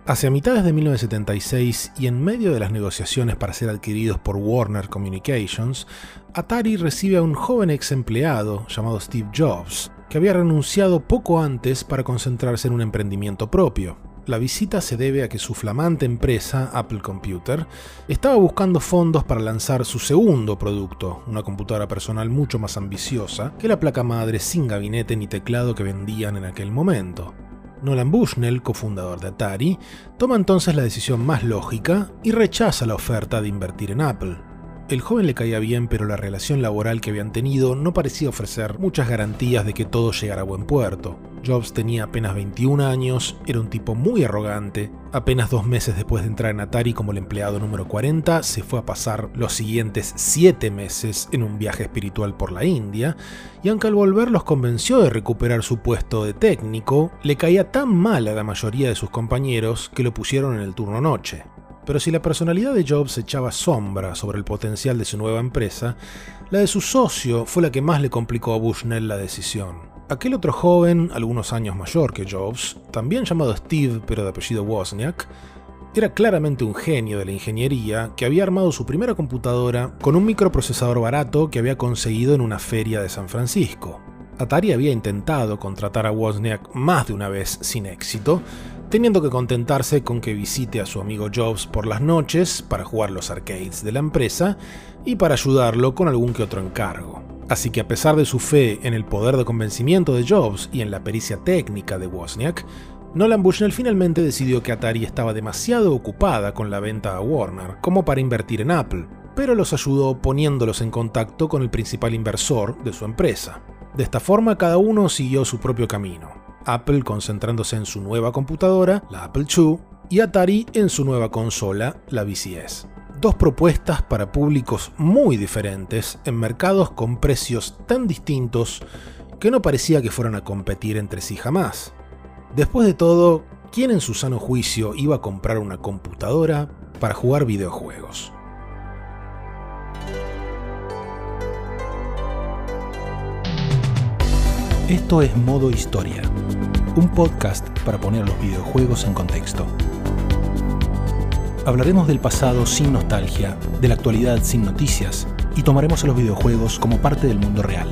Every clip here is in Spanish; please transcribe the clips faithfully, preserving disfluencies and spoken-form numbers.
Hacia mitades de mil novecientos setenta y seis y en medio de las negociaciones para ser adquiridos por Warner Communications, Atari recibe a un joven ex empleado llamado Steve Jobs, que había renunciado poco antes para concentrarse en un emprendimiento propio. La visita se debe a que su flamante empresa, Apple Computer, estaba buscando fondos para lanzar su segundo producto, una computadora personal mucho más ambiciosa que la placa madre sin gabinete ni teclado que vendían en aquel momento. Nolan Bushnell, cofundador de Atari, toma entonces la decisión más lógica y rechaza la oferta de invertir en Apple. El joven le caía bien, pero la relación laboral que habían tenido no parecía ofrecer muchas garantías de que todo llegara a buen puerto. Jobs tenía apenas veintiún años, era un tipo muy arrogante. Apenas dos meses después de entrar en Atari como el empleado número cuarenta, se fue a pasar los siguientes siete meses en un viaje espiritual por la India, y aunque al volver los convenció de recuperar su puesto de técnico, le caía tan mal a la mayoría de sus compañeros que lo pusieron en el turno noche. Pero si la personalidad de Jobs echaba sombra sobre el potencial de su nueva empresa, la de su socio fue la que más le complicó a Bushnell la decisión. Aquel otro joven, algunos años mayor que Jobs, también llamado Steve pero de apellido Wozniak, era claramente un genio de la ingeniería que había armado su primera computadora con un microprocesador barato que había conseguido en una feria de San Francisco. Atari había intentado contratar a Wozniak más de una vez sin éxito, teniendo que contentarse con que visite a su amigo Jobs por las noches para jugar los arcades de la empresa y para ayudarlo con algún que otro encargo. Así que a pesar de su fe en el poder de convencimiento de Jobs y en la pericia técnica de Wozniak, Nolan Bushnell finalmente decidió que Atari estaba demasiado ocupada con la venta a Warner como para invertir en Apple, pero los ayudó poniéndolos en contacto con el principal inversor de su empresa. De esta forma, cada uno siguió su propio camino. Apple concentrándose en su nueva computadora, la Apple dos, y Atari en su nueva consola, la V C S. Dos propuestas para públicos muy diferentes, en mercados con precios tan distintos que no parecía que fueran a competir entre sí jamás. Después de todo, ¿quién en su sano juicio iba a comprar una computadora para jugar videojuegos? Esto es Modo Historia, un podcast para poner los videojuegos en contexto. Hablaremos del pasado sin nostalgia, de la actualidad sin noticias, y tomaremos a los videojuegos como parte del mundo real.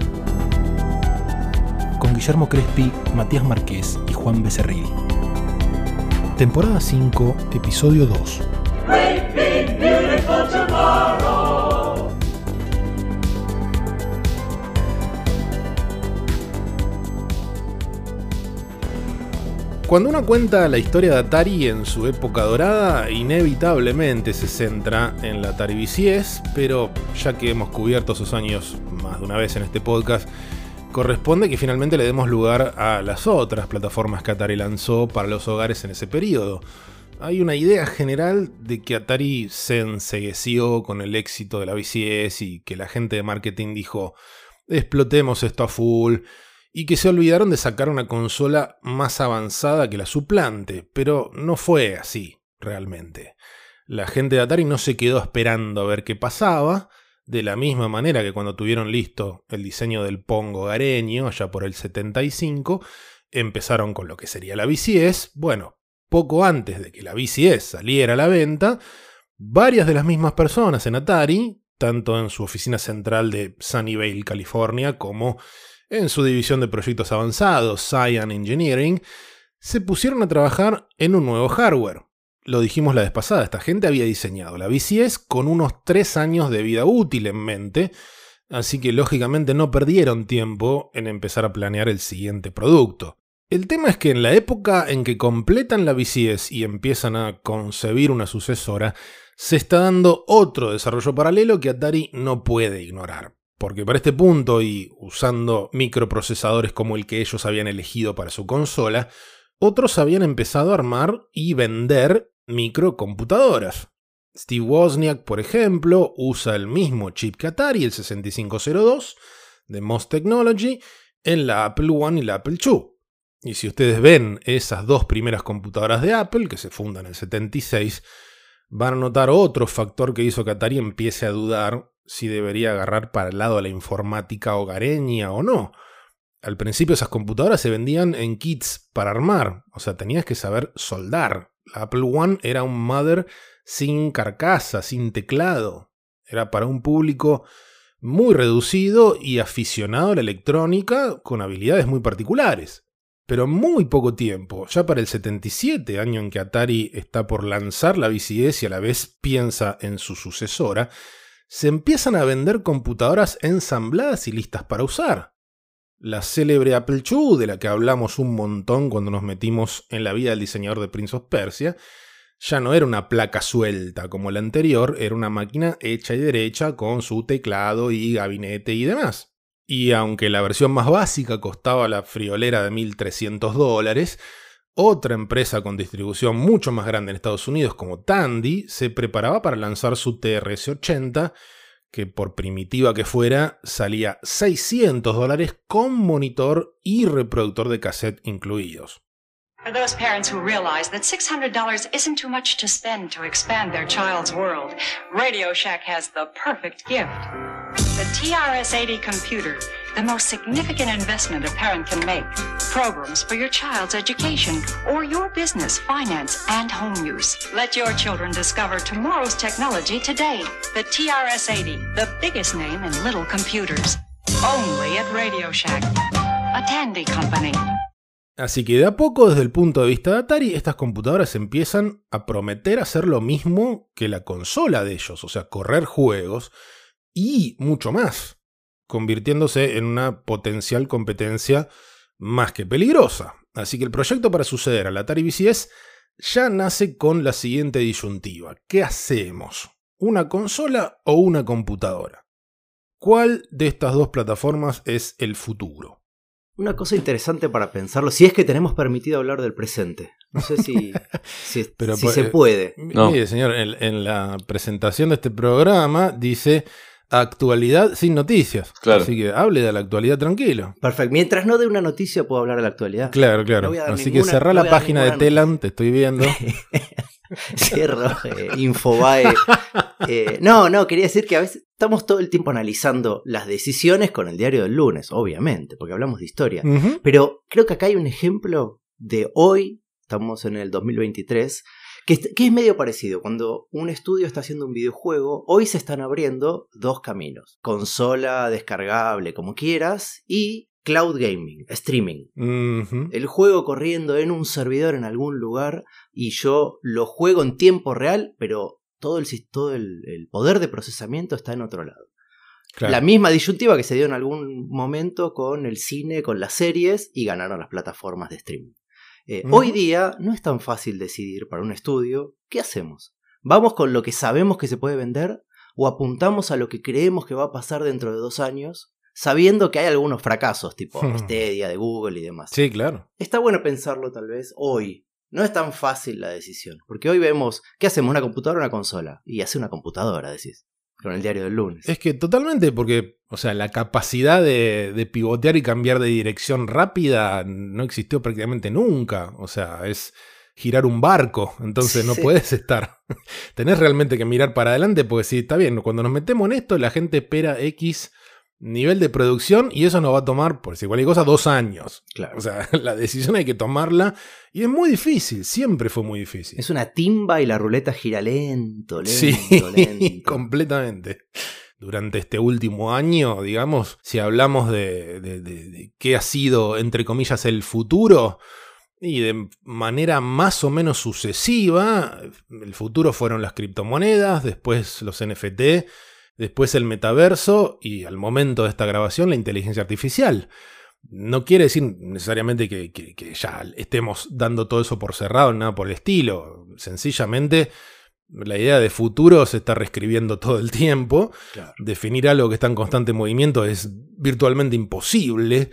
Con Guillermo Crespi, Matías Marqués y Juan Becerril. Temporada cinco, episodio dos. Great big beautiful tomorrow. Cuando uno cuenta la historia de Atari en su época dorada, inevitablemente se centra en la Atari V C S, pero ya que hemos cubierto sus años más de una vez en este podcast, corresponde que finalmente le demos lugar a las otras plataformas que Atari lanzó para los hogares en ese periodo. Hay una idea general de que Atari se encegueció con el éxito de la V C S y que la gente de marketing dijo, explotemos esto a full, y que se olvidaron de sacar una consola más avanzada que la suplante, pero no fue así, realmente. La gente de Atari no se quedó esperando a ver qué pasaba, de la misma manera que cuando tuvieron listo el diseño del Pong hogareño, allá por el setenta y cinco, empezaron con lo que sería la V C S. Bueno, poco antes de que la V C S saliera a la venta, varias de las mismas personas en Atari, tanto en su oficina central de Sunnyvale, California, como en su división de proyectos avanzados, Cyan Engineering, se pusieron a trabajar en un nuevo hardware. Lo dijimos la vez pasada, esta gente había diseñado la V C S con unos tres años de vida útil en mente, así que lógicamente no perdieron tiempo en empezar a planear el siguiente producto. El tema es que en la época en que completan la V C S y empiezan a concebir una sucesora, se está dando otro desarrollo paralelo que Atari no puede ignorar. Porque para este punto, y usando microprocesadores como el que ellos habían elegido para su consola, otros habían empezado a armar y vender microcomputadoras. Steve Wozniak, por ejemplo, usa el mismo chip que Atari, el sesenta y cinco cero dos, de MOS Technology, en la Apple One y la Apple dos. Y si ustedes ven esas dos primeras computadoras de Apple, que se fundan en el setenta y seis, van a notar otro factor que hizo que Atari empiece a dudar si debería agarrar para el lado de la informática hogareña o no. Al principio esas computadoras se vendían en kits para armar, o sea, tenías que saber soldar, La Apple One era un Mother sin carcasa, sin teclado. Era para un público muy reducido y aficionado a la electrónica con habilidades muy particulares. Pero en muy poco tiempo, ya para el setenta y siete, año en que Atari está por lanzar la V C S y a la vez piensa en su sucesora, se empiezan a vender computadoras ensambladas y listas para usar. La célebre Apple dos, de la que hablamos un montón cuando nos metimos en la vida del diseñador de Prince of Persia, ya no era una placa suelta como la anterior, era una máquina hecha y derecha con su teclado y gabinete y demás. Y aunque la versión más básica costaba la friolera de mil trescientos dólares, otra empresa con distribución mucho más grande en Estados Unidos como Tandy se preparaba para lanzar su T R S ochenta, que por primitiva que fuera salía seiscientos dólares con monitor y reproductor de cassette incluidos. For those parents who realize that six hundred dollars isn't too much to spend to expand their child's world, Radio Shack has the perfect gift. The T R S eighty computer, the most significant investment a parent can make. Programs for your child's education or your business, finance, and home use. Let your children discover tomorrow's technology today. The T R S eighty, the biggest name in little computers. Only at Radio Shack, a Tandy company. Así que de a poco, desde el punto de vista de Atari, estas computadoras empiezan a prometer hacer lo mismo que la consola de ellos, o sea, correr juegos y mucho más, convirtiéndose en una potencial competencia más que peligrosa. Así que el proyecto para suceder al Atari V C S ya nace con la siguiente disyuntiva. ¿Qué hacemos? ¿Una consola o una computadora? ¿Cuál de estas dos plataformas es el futuro? Una cosa interesante para pensarlo, si es que tenemos permitido hablar del presente. No sé si, si, Pero, si pues, se puede. No. Mire, señor, en, en la presentación de este programa dice actualidad sin noticias. Claro. Así que hable de la actualidad tranquilo. Perfecto. Mientras no dé una noticia, puedo hablar de la actualidad. Claro, claro. No Así ninguna, que cerrá no la página de Telam, te estoy viendo. Cierro, eh, Infobae. Eh, no, no, quería decir que a veces estamos todo el tiempo analizando las decisiones con el diario del lunes, obviamente, porque hablamos de historia. Uh-huh. Pero creo que acá hay un ejemplo de hoy, estamos en el dos mil veintitrés, que, que es medio parecido. Cuando un estudio está haciendo un videojuego, hoy se están abriendo dos caminos. Consola descargable, como quieras, y cloud gaming, streaming. Uh-huh. El juego corriendo en un servidor en algún lugar y yo lo juego en tiempo real, pero todo el, todo el, el poder de procesamiento está en otro lado. Claro. La misma disyuntiva que se dio en algún momento con el cine, con las series, y ganaron las plataformas de streaming. Eh, uh-huh. Hoy día no es tan fácil decidir para un estudio qué hacemos. ¿Vamos con lo que sabemos que se puede vender o apuntamos a lo que creemos que va a pasar dentro de dos años? Sabiendo que hay algunos fracasos, tipo hmm. Stadia de Google y demás. Sí, claro. Está bueno pensarlo tal vez hoy. No es tan fácil la decisión. Porque hoy vemos, ¿qué hacemos? ¿Una computadora o una consola? Y hace una computadora, decís. Con el diario del lunes. Es que totalmente, porque, o sea, la capacidad de, de pivotear y cambiar de dirección rápida no existió prácticamente nunca. O sea, es girar un barco. Entonces no sí. puedes estar. Tenés realmente que mirar para adelante, porque sí, está bien. Cuando nos metemos en esto, la gente espera X nivel de producción y eso nos va a tomar, por decir cualquier cosa, dos años. Claro. O sea, la decisión hay que tomarla y es muy difícil, siempre fue muy difícil. Es una timba y la ruleta gira lento, lento, sí, lento. Completamente. Durante este último año, digamos, si hablamos de, de, de, de qué ha sido, entre comillas, el futuro, y de manera más o menos sucesiva, el futuro fueron las criptomonedas, después los N F T, después el metaverso y al momento de esta grabación la inteligencia artificial. No quiere decir necesariamente que, que, que ya estemos dando todo eso por cerrado, nada por el estilo. Sencillamente la idea de futuro se está reescribiendo todo el tiempo. Claro. Definir algo que está en constante movimiento es virtualmente imposible.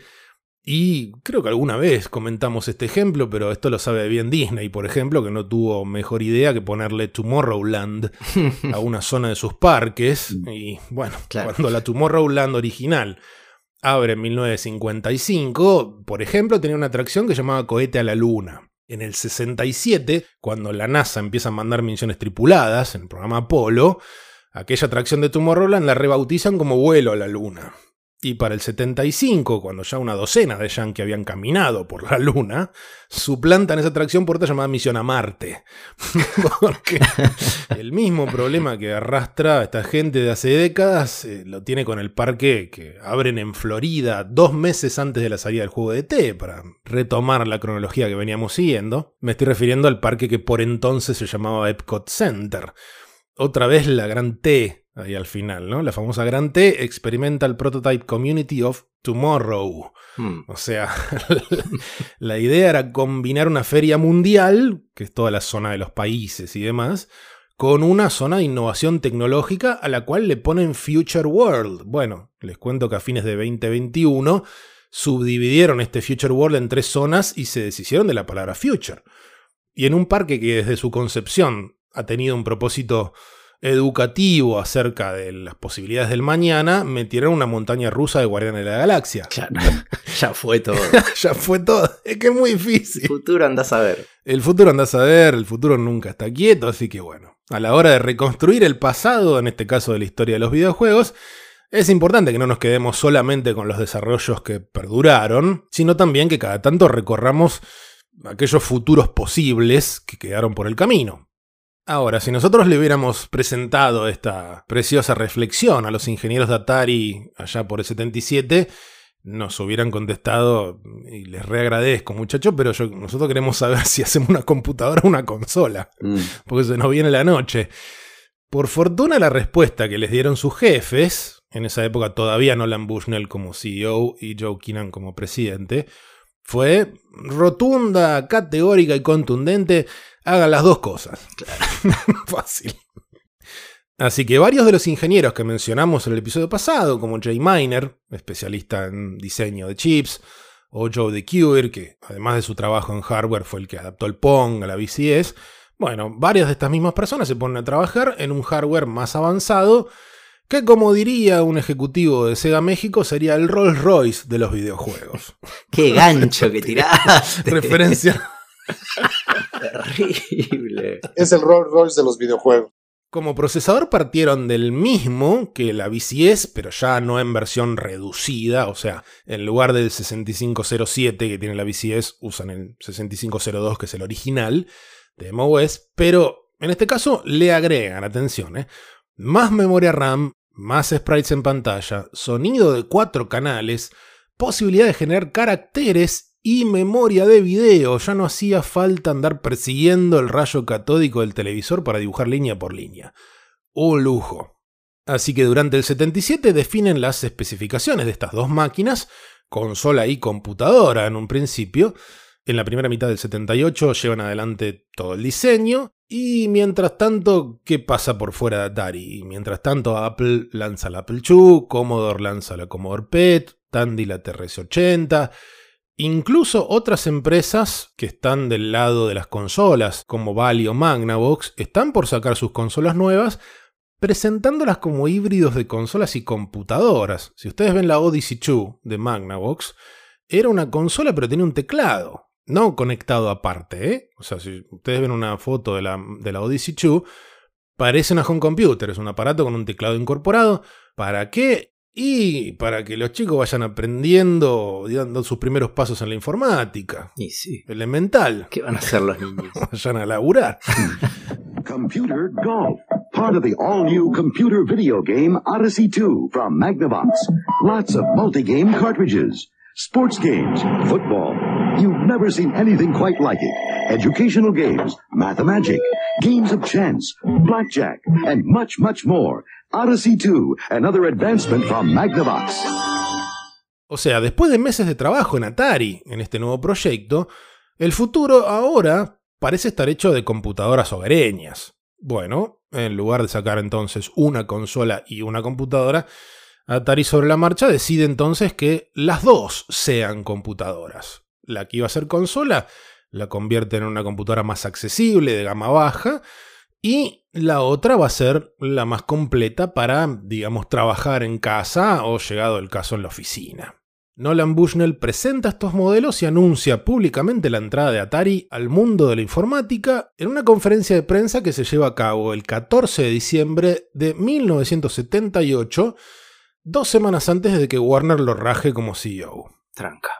Y creo que alguna vez comentamos este ejemplo, pero esto lo sabe bien Disney, por ejemplo, que no tuvo mejor idea que ponerle Tomorrowland a una zona de sus parques. Y bueno, claro. Cuando la Tomorrowland original abre en mil novecientos cincuenta y cinco, por ejemplo, tenía una atracción que llamaba Cohete a la Luna. En el sesenta y siete, cuando la NASA empieza a mandar misiones tripuladas en el programa Apolo, aquella atracción de Tomorrowland la rebautizan como Vuelo a la Luna. Y para el setenta y cinco, cuando ya una docena de yankees habían caminado por la Luna, suplantan esa atracción por otra llamada Misión a Marte. Porque el mismo problema que arrastra a esta gente de hace décadas eh, lo tiene con el parque que abren en Florida dos meses antes de la salida del juego de E T, para retomar la cronología que veníamos siguiendo. Me estoy refiriendo al parque que por entonces se llamaba Epcot Center. Otra vez la gran T ahí al final, ¿no? La famosa gran T, Experimental Prototype Community of Tomorrow. Hmm. O sea, la idea era combinar una feria mundial, que es toda la zona de los países y demás, con una zona de innovación tecnológica a la cual le ponen Future World. Bueno, les cuento que a fines de veinte veintiuno subdividieron este Future World en tres zonas y se deshicieron de la palabra Future. Y en un parque que desde su concepción ha tenido un propósito educativo acerca de las posibilidades del mañana, metieron una montaña rusa de Guardianes de la Galaxia. Claro, ya fue todo. Ya fue todo. Es que es muy difícil. El futuro andás a ver. El futuro andás a ver, el futuro nunca está quieto, así que bueno, a la hora de reconstruir el pasado, en este caso de la historia de los videojuegos, es importante que no nos quedemos solamente con los desarrollos que perduraron, sino también que cada tanto recorramos aquellos futuros posibles que quedaron por el camino. Ahora, si nosotros le hubiéramos presentado esta preciosa reflexión a los ingenieros de Atari allá por el setenta y siete, nos hubieran contestado, y les reagradezco, muchachos, pero yo, nosotros queremos saber si hacemos una computadora o una consola, mm. porque se nos viene la noche. Por fortuna, la respuesta que les dieron sus jefes, en esa época todavía Nolan Bushnell como C E O y Joe Keenan como presidente, fue rotunda, categórica y contundente: hagan las dos cosas. Claro. Fácil. Así que varios de los ingenieros que mencionamos en el episodio pasado, como Jay Miner, especialista en diseño de chips, o Joe DeCuir, que además de su trabajo en hardware fue el que adaptó el Pong a la V C S, bueno, varias de estas mismas personas se ponen a trabajar en un hardware más avanzado, que, como diría un ejecutivo de Sega México, sería el Rolls Royce de los videojuegos. ¡Qué gancho que tiraste! Referencia. Terrible. Es el Rolls Royce de los videojuegos. Como procesador partieron del mismo que la V C S, pero ya no en versión reducida, o sea, en lugar del sesenta y cinco cero siete que tiene la V C S, usan el sesenta y cinco cero dos, que es el original de M O S, pero en este caso le agregan, atención, ¿eh? más memoria RAM, más sprites en pantalla, sonido de cuatro canales, posibilidad de generar caracteres y memoria de video. Ya no hacía falta andar persiguiendo el rayo catódico del televisor para dibujar línea por línea. Un lujo. Así que durante el setenta y siete definen las especificaciones de estas dos máquinas, consola y computadora en un principio. En la primera mitad del setenta y ocho llevan adelante todo el diseño. Y mientras tanto, ¿qué pasa por fuera de Atari? Y mientras tanto, Apple lanza la Apple two, Commodore lanza la Commodore P E T, Tandy la T R S ochenta... Incluso otras empresas que están del lado de las consolas, como Bally o Magnavox, están por sacar sus consolas nuevas, presentándolas como híbridos de consolas y computadoras. Si ustedes ven la Odyssey dos de Magnavox, era una consola pero tenía un teclado, no conectado aparte, ¿eh? O sea, si ustedes ven una foto de la, de la Odyssey dos, parece una home computer, es un aparato con un teclado incorporado. ¿Para qué? Y para que los chicos vayan aprendiendo, dando sus primeros pasos en la informática. Y sí. Elemental. ¿Qué van a hacer los niños? Vayan a laburar. Computer Golf, part of the all-new computer video game Odyssey two from Magnavox. Lots of multi-game cartridges, sports games, football. You've never seen anything quite like it. Educational games, Mathemagic, games of chance, blackjack, and much, much more. Odyssey two, another advancement from Magnavox. O sea, después de meses de trabajo en Atari, en este nuevo proyecto, el futuro ahora parece estar hecho de computadoras hogareñas. Bueno, en lugar de sacar entonces una consola y una computadora, Atari sobre la marcha decide entonces que las dos sean computadoras. La que iba a ser consola la convierte en una computadora más accesible, de gama baja, y la otra va a ser la más completa para, digamos, trabajar en casa o, llegado el caso, en la oficina. Nolan Bushnell presenta estos modelos y anuncia públicamente la entrada de Atari al mundo de la informática en una conferencia de prensa que se lleva a cabo el catorce de diciembre de mil novecientos setenta y ocho dos semanas antes de que Warner lo raje como C E O. Tranca.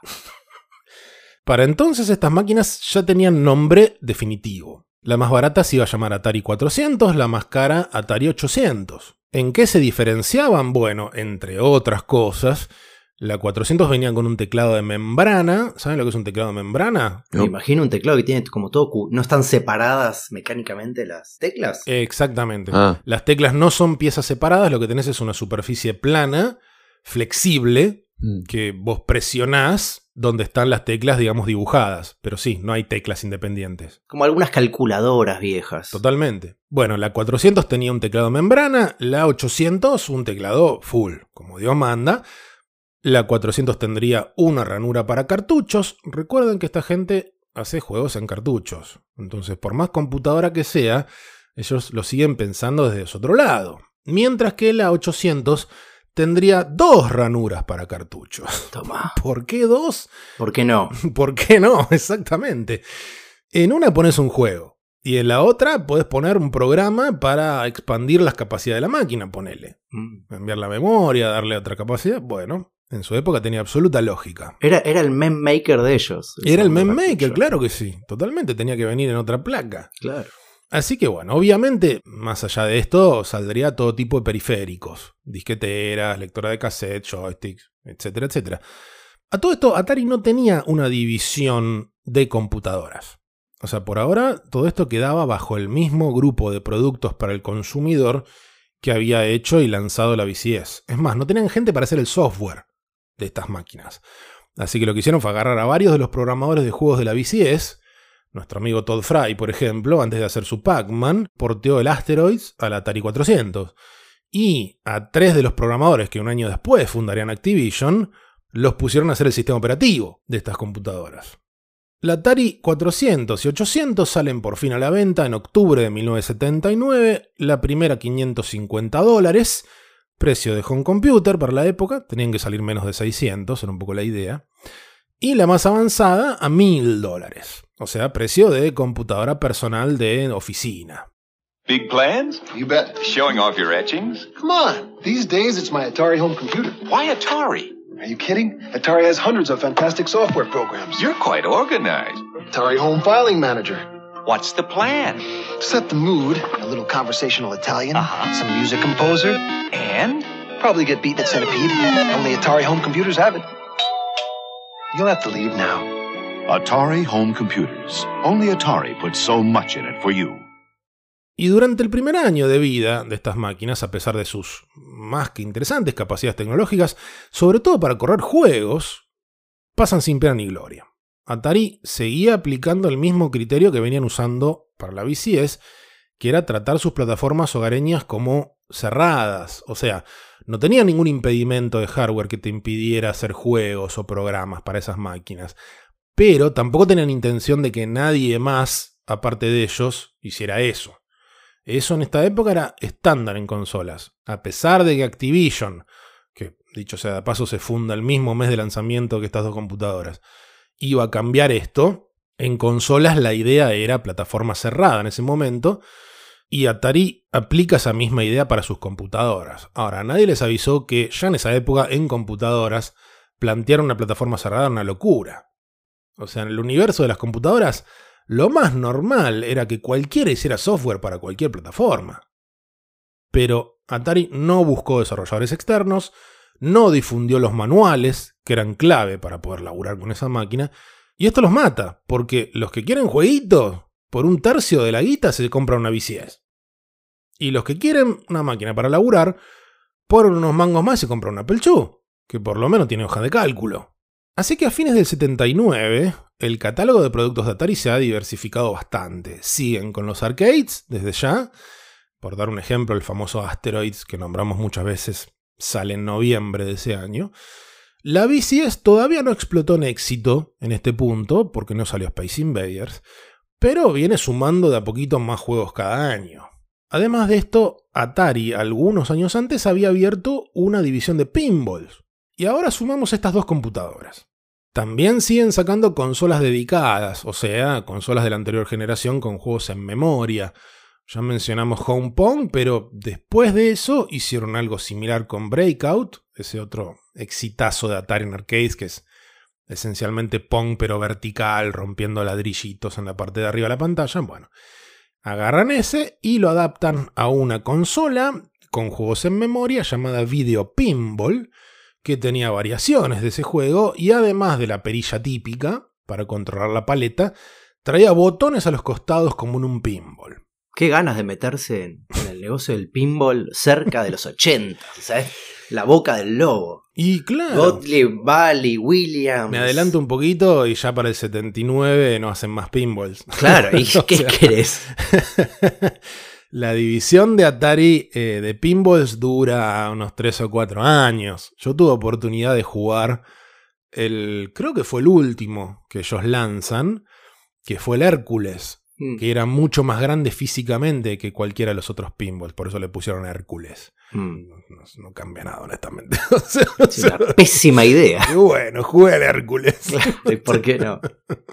Para entonces estas máquinas ya tenían nombre definitivo. La más barata se iba a llamar Atari cuatrocientos, la más cara Atari ochocientos. ¿En qué se diferenciaban? Bueno, entre otras cosas, la cuatrocientos venía con un teclado de membrana. ¿Saben lo que es un teclado de membrana? Me imagino un teclado que tiene como todo... ¿No están separadas mecánicamente las teclas? Exactamente. Ah. Las teclas no son piezas separadas, lo que tenés es una superficie plana, flexible, Mm. que vos presionás donde están las teclas, digamos, dibujadas. Pero sí, no hay teclas independientes. Como algunas calculadoras viejas. Totalmente. Bueno, la cuatrocientos tenía un teclado membrana, la ochocientos un teclado full, como Dios manda. La cuatrocientos tendría una ranura para cartuchos. Recuerden que esta gente hace juegos en cartuchos. Entonces, por más computadora que sea, ellos lo siguen pensando desde otro lado. Mientras que la ochocientos tendría dos ranuras para cartuchos. Toma. ¿Por qué dos? ¿Por qué no? ¿Por qué no? Exactamente. En una pones un juego y en la otra podés poner un programa para expandir las capacidades de la máquina, ponele. Mm. Enviar la memoria, darle otra capacidad. Bueno, en su época tenía absoluta lógica. Era, era el mem maker de ellos. Era el mem maker, cartucho. claro que sí. Totalmente tenía que venir en otra placa. Claro. Así que bueno, obviamente, más allá de esto, saldría todo tipo de periféricos. Disqueteras, lectora de cassette, joysticks, etcétera, etcétera. A todo esto, Atari no tenía una división de computadoras. O sea, por ahora, todo esto quedaba bajo el mismo grupo de productos para el consumidor que había hecho y lanzado la V C S. Es más, no tenían gente para hacer el software de estas máquinas. Así que lo que hicieron fue agarrar a varios de los programadores de juegos de la V C S. Nuestro amigo Todd Fry, por ejemplo, antes de hacer su Pac-Man, porteó el Asteroids al Atari cuatrocientos. Y a tres de los programadores que un año después fundarían Activision, los pusieron a hacer el sistema operativo de estas computadoras. La Atari cuatrocientos y ochocientos salen por fin a la venta en octubre de mil novecientos setenta y nueve, la primera quinientos cincuenta dólares, precio de home computer para la época, tenían que salir menos de seiscientos, era un poco la idea, y la más avanzada a mil dólares. O sea, precio de computadora personal de oficina. Big plans? You bet. Showing off your etchings? Come on. These days, it's my Atari home computer. Why Atari? Are you kidding? Atari has hundreds of fantastic software programs. You're quite organized. Atari Home Filing Manager. What's the plan? Set the mood, a little conversational Italian, Uh-huh. some music composer, And? probably get beaten at Centipede. Only Atari home computers have it. You'll have to leave now. Atari Home Computers. Only Atari puts so much in it for you. Y durante el primer año de vida de estas máquinas, a pesar de sus más que interesantes capacidades tecnológicas, sobre todo para correr juegos, pasan sin pena ni gloria. Atari seguía aplicando el mismo criterio que venían usando para la V C S, que era tratar sus plataformas hogareñas como cerradas. O sea, no tenía ningún impedimento de hardware que te impidiera hacer juegos o programas para esas máquinas. Pero tampoco tenían intención de que nadie más, aparte de ellos, hiciera eso. Eso en esta época era estándar en consolas. A pesar de que Activision, que dicho sea de paso se funda el mismo mes de lanzamiento que estas dos computadoras, iba a cambiar esto, en consolas la idea era plataforma cerrada en ese momento, y Atari aplica esa misma idea para sus computadoras. Ahora, nadie les avisó que ya en esa época en computadoras plantear una plataforma cerrada era una locura. O sea, en el universo de las computadoras, lo más normal era que cualquiera hiciera software para cualquier plataforma. Pero Atari no buscó desarrolladores externos, no difundió los manuales, que eran clave para poder laburar con esa máquina, y esto los mata, porque los que quieren jueguitos, por un tercio de la guita se compran una V C S. Y los que quieren una máquina para laburar, ponen unos mangos más y se compran una Apple two, que por lo menos tiene hoja de cálculo. Así que a fines del setenta y nueve, el catálogo de productos de Atari se ha diversificado bastante. Siguen con los arcades, desde ya. Por dar un ejemplo, el famoso Asteroids, que nombramos muchas veces, sale en noviembre de ese año. La V C S todavía no explotó en éxito en este punto, porque no salió Space Invaders, pero viene sumando de a poquito más juegos cada año. Además de esto, Atari, algunos años antes, había abierto una división de pinballs. Y ahora sumamos estas dos computadoras. También siguen sacando consolas dedicadas, o sea, consolas de la anterior generación con juegos en memoria. Ya mencionamos Home Pong, pero después de eso hicieron algo similar con Breakout, ese otro exitazo de Atari en arcades, que es esencialmente Pong pero vertical, rompiendo ladrillitos en la parte de arriba de la pantalla. Bueno, agarran ese y lo adaptan a una consola con juegos en memoria llamada Video Pinball, que tenía variaciones de ese juego y además de la perilla típica para controlar la paleta, traía botones a los costados como en un pinball. Qué ganas de meterse en, en el negocio del pinball cerca de los ochenta, ¿sabes? La boca del lobo. Y claro, Gottlieb, Bally, Williams. Me adelanto un poquito y ya para el setenta y nueve no hacen más pinballs. Claro, ¿y qué sea, querés? La división de Atari eh, de pinballs dura unos tres o cuatro años. Yo tuve oportunidad de jugar el, creo que fue el último que ellos lanzan, que fue el Hércules, mm. que era mucho más grande físicamente que cualquiera de los otros pinballs, por eso le pusieron Hércules. Mm. No, no, no cambia nada, honestamente. O sea, es una pésima idea. Y bueno, jugué el Hércules. ¿Y por qué no?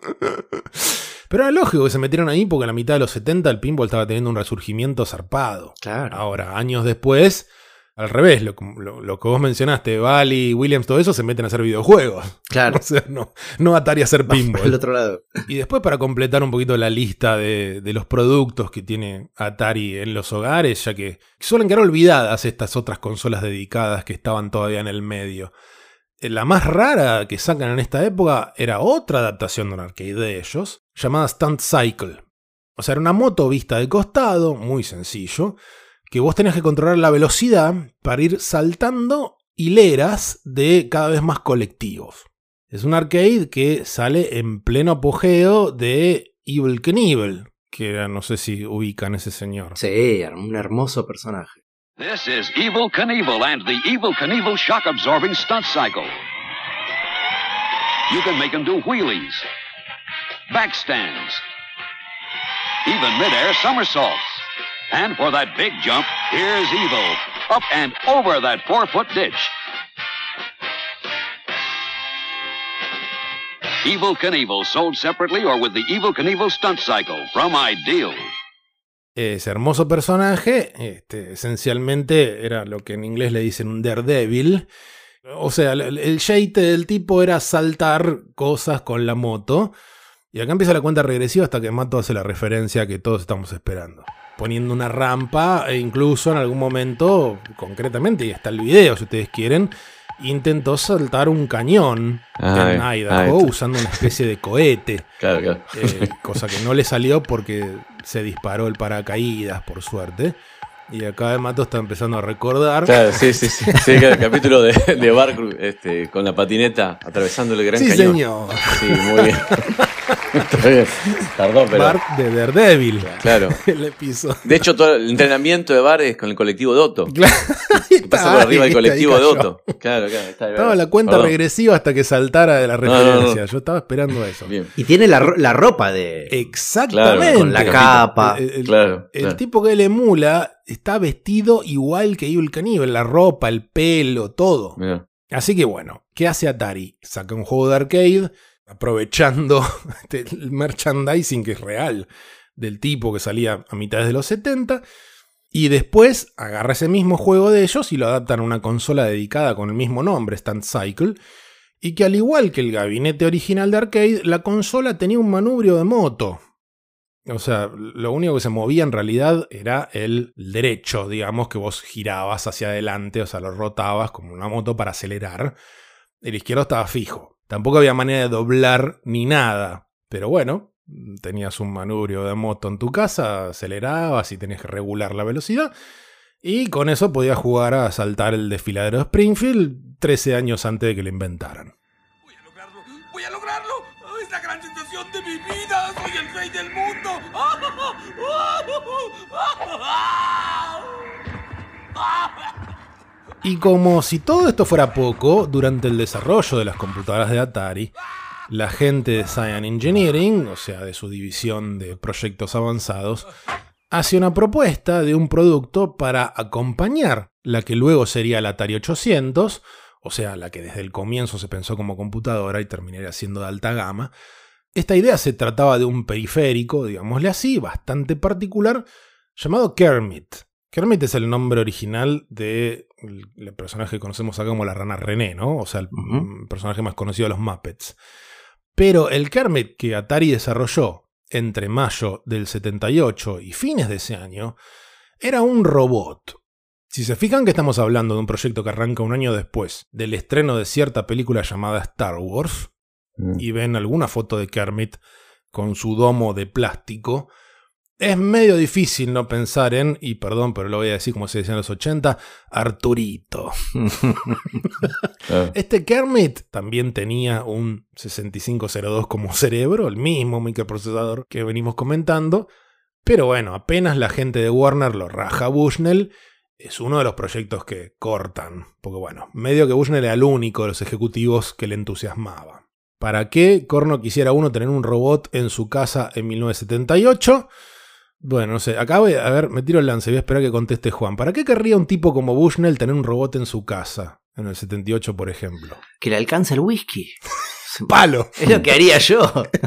Pero era lógico que se metieron ahí porque a la mitad de los setenta el pinball estaba teniendo un resurgimiento zarpado. Claro. Ahora, años después, al revés, lo, lo, lo que vos mencionaste, Bally, Williams, todo eso, se meten a hacer videojuegos. Claro. O sea, no, no Atari a hacer pinball. Al otro lado. Y después, para completar un poquito la lista de, de los productos que tiene Atari en los hogares, ya que suelen quedar olvidadas estas otras consolas dedicadas que estaban todavía en el medio. La más rara que sacan en esta época era otra adaptación de un arcade de ellos, llamada Stunt Cycle. O sea, era una moto vista de costado, muy sencillo, que vos tenías que controlar la velocidad para ir saltando hileras de cada vez más colectivos. Es un arcade que sale en pleno apogeo de Evel Knievel, que era, no sé si ubican ese señor. Sí, un hermoso personaje. This is Evel Knievel and the Evel Knievel shock-absorbing stunt cycle. You can make him do wheelies, backstands, even mid-air somersaults. And for that big jump, here's Evel, up and over that four-foot ditch. Evel Knievel, sold separately or with the Evel Knievel stunt cycle from Ideal. Ese hermoso personaje, este, esencialmente era lo que en inglés le dicen un Daredevil. O sea, el, el jeite del tipo era saltar cosas con la moto. Y acá empieza la cuenta regresiva hasta que Mato hace la referencia que todos estamos esperando. Poniendo una rampa e incluso en algún momento, concretamente, y está el video si ustedes quieren, intentó saltar un cañón ah, en Idaho ah, usando una especie de cohete. Claro, claro. Eh, cosa que no le salió porque se disparó el paracaídas, por suerte. Y acá Mato está empezando a recordar. Claro, sí, sí, sí. sí el capítulo de, de Bart este, con la patineta atravesando el gran sí, cañón. Sí, señor. Sí, muy bien. Está bien. Tardó, pero... Bart de Daredevil. Claro. El episodio. De hecho, todo el entrenamiento de Bart es con el colectivo Dotto. Claro. Que pasa por arriba del colectivo Dotto. Claro, claro. Está, estaba la cuenta Perdón. regresiva hasta que saltara de la referencia. No, no, no. Yo estaba esperando eso. Bien. Y tiene la, la ropa de... Exactamente. Claro, con la capa. El, el, claro, el claro. tipo que él emula está vestido igual que Evel Knievel. La ropa, el pelo, todo. Mira. Así que bueno, ¿qué hace Atari? Saca un juego de arcade aprovechando el merchandising que es real del tipo que salía a mitades de los setenta y después agarra ese mismo juego de ellos y lo adaptan a una consola dedicada con el mismo nombre, Stunt Cycle, y que al igual que el gabinete original de arcade, la consola tenía un manubrio de moto. O sea, lo único que se movía en realidad era el derecho, digamos, que vos girabas hacia adelante, o sea, lo rotabas como una moto para acelerar. El izquierdo estaba fijo. Tampoco había manera de doblar ni nada. Pero bueno, tenías un manubrio de moto en tu casa, acelerabas y tenías que regular la velocidad. Y con eso podías jugar a saltar el desfiladero de Springfield trece años antes de que lo inventaran. Voy a lograrlo, voy a lograrlo. Es la gran sensación de mi vida. Soy el rey del mundo. Y como si todo esto fuera poco, durante el desarrollo de las computadoras de Atari, la gente de Cyan Engineering, o sea, de su división de proyectos avanzados, hace una propuesta de un producto para acompañar la que luego sería la Atari ochocientos, o sea, la que desde el comienzo se pensó como computadora y terminaría siendo de alta gama. Esta idea se trataba de un periférico, digámosle así, bastante particular, llamado Kermit. Kermit es el nombre original del de personaje que conocemos acá como la rana René, ¿no? O sea, el uh-huh. personaje más conocido de los Muppets. Pero el Kermit que Atari desarrolló entre mayo del setenta y ocho y fines de ese año era un robot. Si se fijan que estamos hablando de un proyecto que arranca un año después del estreno de cierta película llamada Star Wars, mm. y ven alguna foto de Kermit con su domo de plástico, es medio difícil no pensar en, y perdón, pero lo voy a decir como se decía en los ochenta, Arturito. Este Kermit también tenía un sesenta y cinco cero dos como cerebro, el mismo microprocesador que venimos comentando, pero bueno, apenas la gente de Warner lo raja a Bushnell, es uno de los proyectos que cortan, porque bueno, medio que Bushnell era el único de los ejecutivos que le entusiasmaba. ¿Para qué Corno quisiera uno tener un robot en su casa en mil novecientos setenta y ocho? Bueno, no sé, acá voy a ver, me tiro el lance, voy a esperar que conteste Juan. ¿Para qué querría un tipo como Bushnell tener un robot en su casa, en el setenta y ocho, por ejemplo? Que le alcance el whisky. ¡Palo! Es lo que haría yo.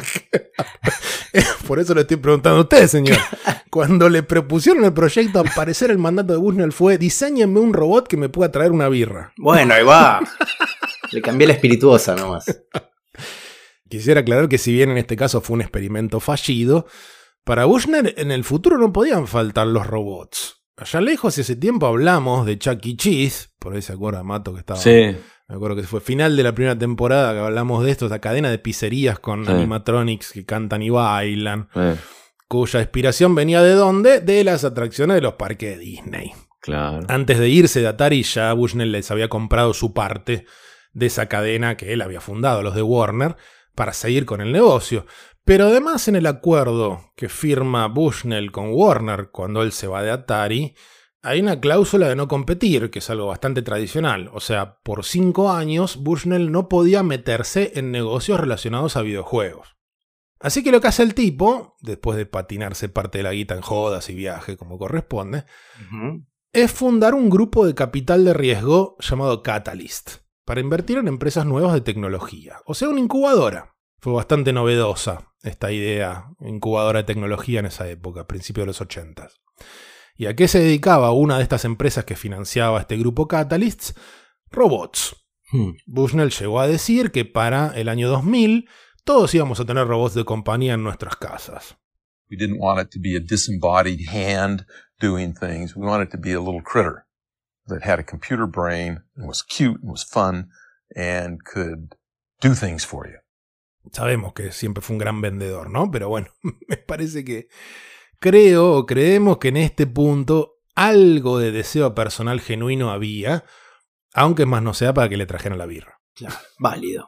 Por eso le estoy preguntando a usted, señor. Cuando le propusieron el proyecto, al parecer el mandato de Bushnell fue: diseñenme un robot que me pueda traer una birra. Bueno, ahí va. Le cambié la espirituosa nomás. Quisiera aclarar que si bien en este caso fue un experimento fallido, para Bushnell en el futuro no podían faltar los robots. Allá lejos, hace tiempo hablamos de Chuck E. Cheese, por ahí se acuerda Mato que estaba... Sí. Me acuerdo que fue final de la primera temporada que hablamos de esto, esa cadena de pizzerías con sí. animatronics que cantan y bailan, sí. cuya inspiración venía de ¿dónde? De las atracciones de los parques de Disney. Claro. Antes de irse de Atari, ya Bushnell les había comprado su parte de esa cadena que él había fundado, los de Warner, para seguir con el negocio. Pero además en el acuerdo que firma Bushnell con Warner cuando él se va de Atari, hay una cláusula de no competir, que es algo bastante tradicional. O sea, por cinco años Bushnell no podía meterse en negocios relacionados a videojuegos. Así que lo que hace el tipo, después de patinarse parte de la guita en jodas y viaje como corresponde, uh-huh. es fundar un grupo de capital de riesgo llamado Catalyst, para invertir en empresas nuevas de tecnología. O sea, una incubadora. Fue bastante novedosa esta idea, incubadora de tecnología en esa época, a principios de los ochentas. ¿Y a qué se dedicaba una de estas empresas que financiaba este grupo Catalyst? Robots. Hmm. Bushnell llegó a decir que para el año dos mil todos íbamos a tener robots de compañía en nuestras casas. We didn't want it to be a disembodied hand doing things. We wanted it to be a little critter that had a computer brain and was cute and was fun and could do things for you. Sabemos que siempre fue un gran vendedor, ¿no? Pero bueno, me parece que creo o creemos que en este punto algo de deseo personal genuino había, aunque más no sea para que le trajeran la birra. Claro, válido.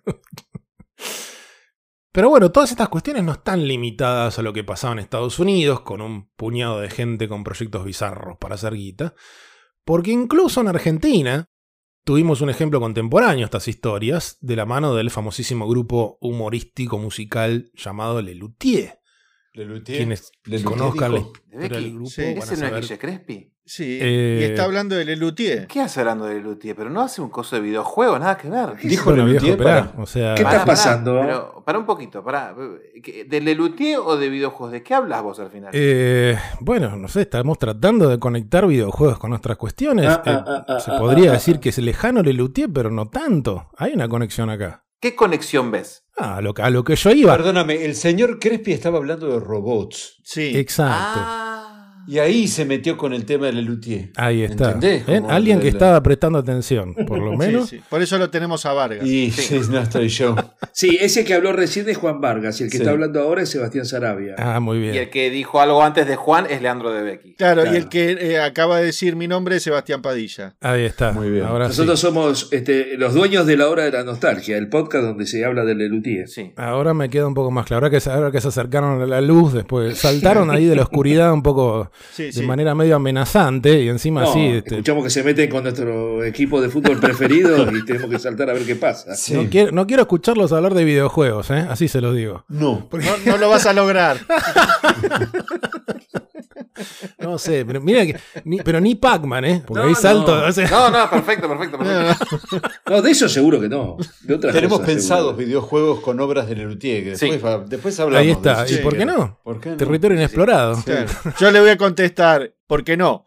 Pero bueno, todas estas cuestiones no están limitadas a lo que pasaba en Estados Unidos, con un puñado de gente con proyectos bizarros para hacer guita, porque incluso en Argentina tuvimos un ejemplo contemporáneo a estas historias de la mano del famosísimo grupo humorístico musical llamado Lelutier. Lelutier. Quienes Lelutier conozcan la dijo, historia del grupo sí, van a ¿ese no es saber. Guille Crespi? Sí, Eh, y está hablando de Lelutier. ¿Qué hace hablando de Lelutier? Pero no hace un coso de videojuego, nada que ver. Dijo bueno, Lelutier, viejo, pará, o sea, ¿qué pará, está pasando? pará, Pero, para un poquito, para. ¿De Lelutier o de videojuegos? ¿De qué hablas vos al final? Eh, bueno, no sé, estamos tratando de conectar videojuegos con otras cuestiones. Ah, eh, ah, ah, se ah, podría ah, decir ah. que es lejano Lelutier, pero no tanto. Hay una conexión acá. ¿Qué conexión ves? Ah, a lo, a lo que yo iba. Perdóname, el señor Crespi estaba hablando de robots. Sí. Exacto. Ah. Y ahí se metió con el tema de Lelutier. Ahí está. ¿Entendés? ¿Eh? Como Alguien de que la- estaba prestando atención, por lo menos. Sí, sí. Por eso lo tenemos a Vargas. Y sí, no estoy yo. Sí, ese que habló recién es Juan Vargas y el que Sí. está hablando ahora es Sebastián Sarabia. Ah, muy bien. Y el que dijo algo antes de Juan es Leandro de Becchi. Claro, Claro. y el que eh, acaba de decir mi nombre es Sebastián Padilla. Ahí está. Muy bien. Ahora Nosotros sí. somos este, los dueños de la hora de la nostalgia, el podcast donde se habla de Lelutier. Sí. Ahora me queda un poco más claro. Ahora que, se- ahora que se acercaron a la luz, después saltaron ahí de la oscuridad un poco Sí, de sí. manera medio amenazante y encima No, así. Este, escuchamos que se meten con nuestro equipo de fútbol preferido y tenemos que saltar a ver qué pasa. Sí. no, quiero, no quiero escucharlos hablar de videojuegos, ¿eh? Así se los digo. No. No, no lo vas a lograr. No sé, pero mira que. Ni, pero ni Pac-Man, ¿eh? Porque No, ahí salto. no. O sea, No, no, perfecto, perfecto, perfecto. No, de eso seguro que no. De otras Tenemos cosas, pensados seguro. videojuegos con obras de Lelutier, que después, Sí. va- después hablamos. ahí está. de ¿Y eso. por qué no? ¿Por qué no? Territorio inexplorado. Claro. Yo le voy a contestar, ¿por qué no?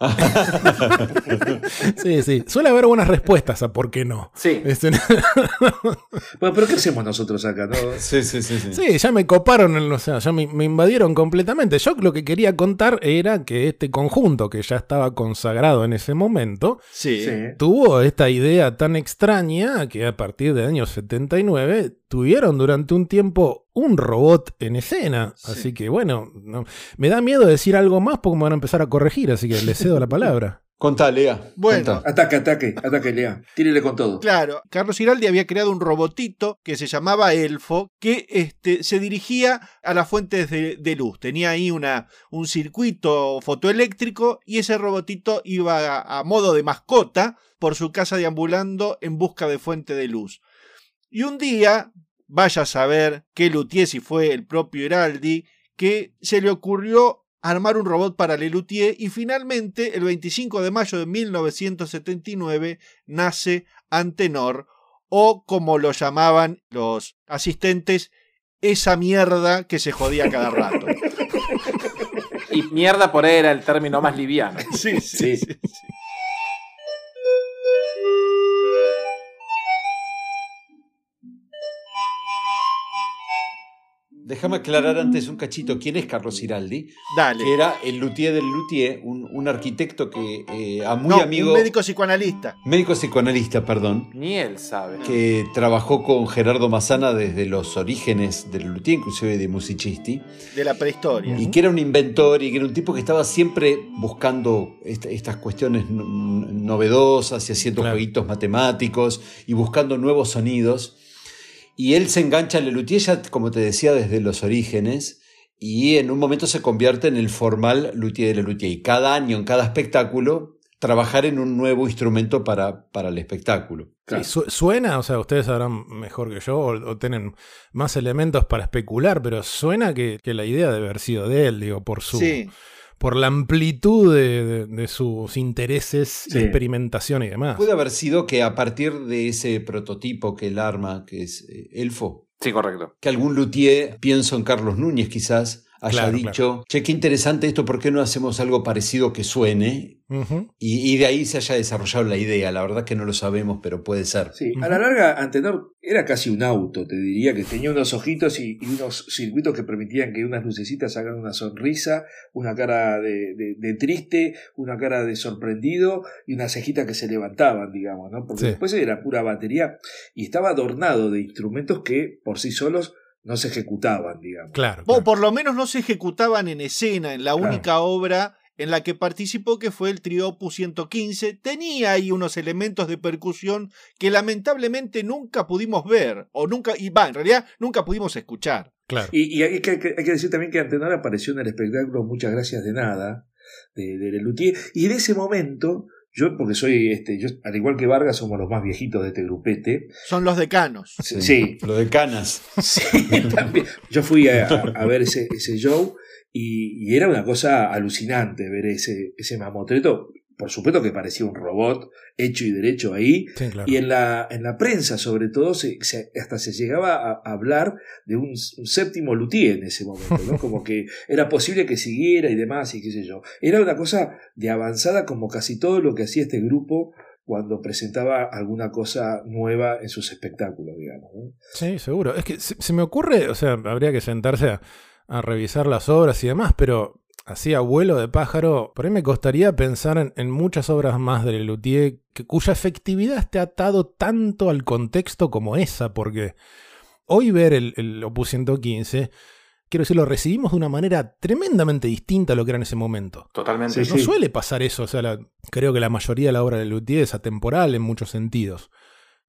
Sí, sí. Suele haber buenas respuestas a por qué no. Sí. Este, Bueno, pero ¿qué hacemos nosotros acá? ¿No? Sí, sí, sí. sí. sí, ya me coparon, o sea, ya me, me invadieron completamente. Yo lo que quería contar era que este conjunto, que ya estaba consagrado en ese momento, Sí. Sí. tuvo esta idea tan extraña que a partir del año setenta y nueve tuvieron durante un tiempo un robot en escena. Así que bueno, no, me da miedo decir algo más porque me van a empezar a corregir, así que le cedo la palabra. Contá, Lea. Bueno. Contá. Ataque, ataque, ataque, Lea. Tírele con todo. Claro, Carlos Giraldi había creado un robotito que se llamaba Elfo, que este, se dirigía a las fuentes de, de luz. Tenía ahí una, un circuito fotoeléctrico y ese robotito iba a, a modo de mascota por su casa deambulando en busca de fuente de luz. Y un día, vaya a saber qué luthier, si fue el propio Giraldi, que se le ocurrió armar un robot para Lelutier y finalmente el veinticinco de mayo de mil novecientos setenta y nueve nace Antenor, o como lo llamaban los asistentes, esa mierda que se jodía cada rato. Y mierda por ahí era el término más liviano. Sí, sí, sí. sí. Déjame aclarar antes un cachito quién es Carlos Giraldi. Dale. Que era el luthier del luthier, un, un arquitecto que eh, a muy No, amigo. un médico psicoanalista. Médico psicoanalista, perdón. Ni él sabe. Que trabajó con Gerardo Massana desde los orígenes del luthier, inclusive de Musicisti. De la prehistoria. Y que era un inventor y que era un tipo que estaba siempre buscando esta- estas cuestiones no- novedosas y haciendo Claro. jueguitos matemáticos y buscando nuevos sonidos. Y él se engancha en el luthier ya, como te decía, desde los orígenes, y en un momento se convierte en el formal luthier de Lelutier. Y cada año, en cada espectáculo, trabajar en un nuevo instrumento para, para el espectáculo. Sí, su- suena, o sea, ustedes sabrán mejor que yo o, o tienen más elementos para especular, pero suena que, que la idea debe haber sido de él, digo, por su... Sí. por la amplitud de, de- de sus intereses, Sí. experimentación y demás. Puede haber sido que a partir de ese prototipo que él arma, que es eh, Elfo, Sí, correcto. que algún luthier, pienso en Carlos Núñez quizás, haya Claro, dicho, che, qué interesante esto, ¿por qué no hacemos algo parecido que suene? Ujú. Y, y de ahí se haya desarrollado la idea. La verdad que no lo sabemos, pero puede ser. Sí, a la larga, Antenor era casi un auto, te diría, que tenía unos ojitos y, y unos circuitos que permitían que unas lucecitas hagan una sonrisa, una cara de, de- de triste, una cara de sorprendido y unas cejitas que se levantaban, digamos, ¿no? Porque Sí. después era pura batería y estaba adornado de instrumentos que por sí solos no se ejecutaban, digamos. Claro. O claro. por lo menos no se ejecutaban en escena, en la Claro. única obra en la que participó, que fue el trío Opus ciento quince. Tenía ahí unos elementos de percusión que lamentablemente nunca pudimos ver, o nunca, y va, en realidad nunca pudimos escuchar. Claro. Y, y hay, que, hay que decir también que Antenor apareció en el espectáculo Muchas Gracias de Nada, de, de Lelutier, y en ese momento, yo, porque soy, este, yo, al igual que Vargas, somos los más viejitos de este grupete. Son los decanos. Sí, sí, Lo de canas. sí, también. Yo fui a, a ver ese, ese show y, y era una cosa alucinante ver ese, ese mamotreto. Por supuesto que parecía un robot hecho y derecho ahí. Sí, claro. Y en la, en la prensa, sobre todo, se, se- hasta se llegaba a, a hablar de un, un séptimo luthier en ese momento, ¿no? Como que era posible que siguiera y demás, y qué sé yo. Era una cosa de avanzada, como casi todo lo que hacía este grupo cuando presentaba alguna cosa nueva en sus espectáculos, digamos, ¿no? Sí, seguro. Es que se, se me ocurre, o sea, habría que sentarse a, a revisar las obras y demás, pero así a vuelo de pájaro, por ahí me costaría pensar en, en muchas obras más de Lelutier que, cuya efectividad esté atado tanto al contexto como esa, porque hoy ver el, el Opus ciento quince, quiero decir, lo recibimos de una manera tremendamente distinta a lo que era en ese momento. Totalmente. Sí, No suele pasar eso, o sea, la- creo que la mayoría de la obra de Lelutier es atemporal en muchos sentidos.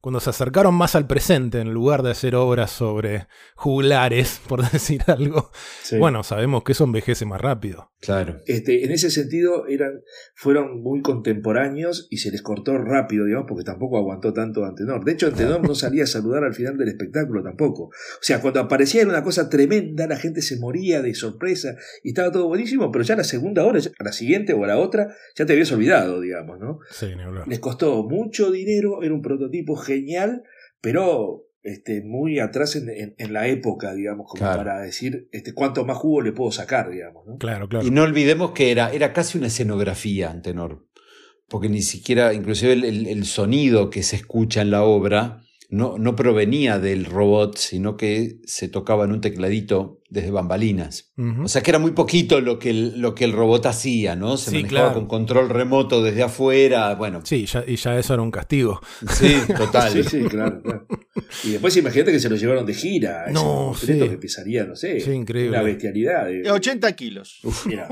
cuando se acercaron más al presente en lugar de hacer obras sobre juglares, por decir algo, sí. Bueno, sabemos que eso envejece más rápido. Claro. Este, en ese sentido eran, fueron muy contemporáneos y se les cortó rápido, digamos, porque tampoco aguantó tanto Antenor. De hecho, Antenor no salía a saludar al final del espectáculo tampoco. O sea, cuando aparecía era una cosa tremenda, la gente se moría de sorpresa y estaba todo buenísimo, pero ya a la segunda hora, a la siguiente o a la otra, ya te habías olvidado, digamos, ¿no? Sí, ni hablar. Les costó mucho dinero, era un prototipo genial, pero este, muy atrás en, en, en la época, digamos, como claro. Para decir este, cuánto más jugo le puedo sacar, digamos, ¿no? Claro, claro. Y no olvidemos que era, era casi una escenografía, Antenor, porque ni siquiera, inclusive el, el, el sonido que se escucha en la obra no, no provenía del robot, sino que se tocaba en un tecladito desde bambalinas. Uh-huh. O sea que era muy poquito lo que el, lo que el robot hacía, ¿no? Se sí, manejaba claro. Con control remoto desde afuera, bueno. Sí, ya, y ya eso era un castigo. Sí, total. Sí, sí, claro, claro. Y después imagínate que se lo llevaron de gira. No, ese sí. Que pesaría, no sé, sí, increíble. Una bestialidad. De ochenta kilos. Uf, mira.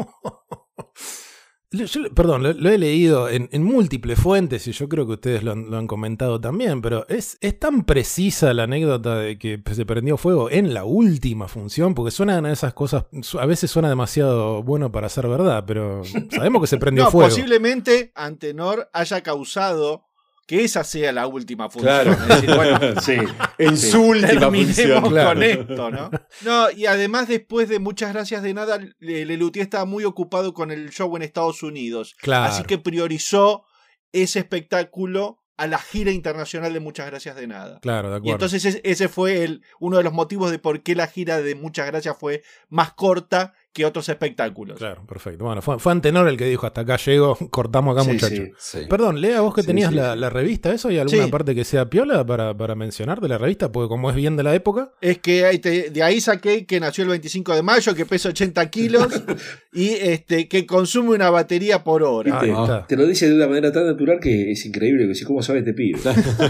Yo, perdón, lo, lo he leído en, en múltiples fuentes y yo creo que ustedes lo han, lo han comentado también, pero es, es tan precisa la anécdota de que se prendió fuego en la última función, porque suenan a esas cosas, a veces suena demasiado bueno para ser verdad, pero sabemos que se prendió no, fuego. Posiblemente Antenor haya causado que esa sea la última función. Claro. Es decir, bueno, sí, en sí. su última función. Claro. Con esto, ¿no? No, y además después de Muchas Gracias de Nada, Lelutier estaba muy ocupado con el show en Estados Unidos. Claro. Así que priorizó ese espectáculo a la gira internacional de Muchas Gracias de Nada. Claro, de acuerdo. Y entonces ese, ese fue el, uno de los motivos de por qué la gira de Muchas Gracias fue más corta que otros espectáculos. Claro, perfecto. Bueno, fue, fue Antenor el que dijo, hasta acá llego, cortamos acá, sí, muchachos. Sí, sí. Perdón, Lea, vos que sí, tenías sí, la, sí. la revista, ¿eso? ¿Hay alguna sí. parte que sea piola para, para mencionar de la revista? Porque como es bien de la época. Es que te, de ahí saqué que nació el veinticinco de mayo, que pesa ochenta kilos y este, que consume una batería por hora. Te, ah, te lo dice de una manera tan natural que es increíble, que si cómo sabe este pibe.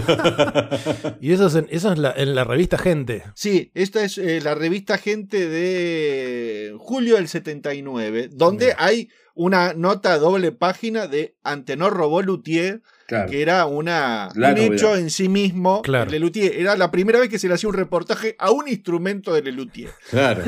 Y eso es, en, eso es la, en la revista Gente. Sí, esta es eh, la revista Gente de julio del setenta y nueve, donde Bien. Hay una nota doble página de Antenor Robot-Luthier, claro. Que era una, un hecho en sí mismo. Claro. Lelutier. Era la primera vez que se le hacía un reportaje a un instrumento de Lelutier. Claro.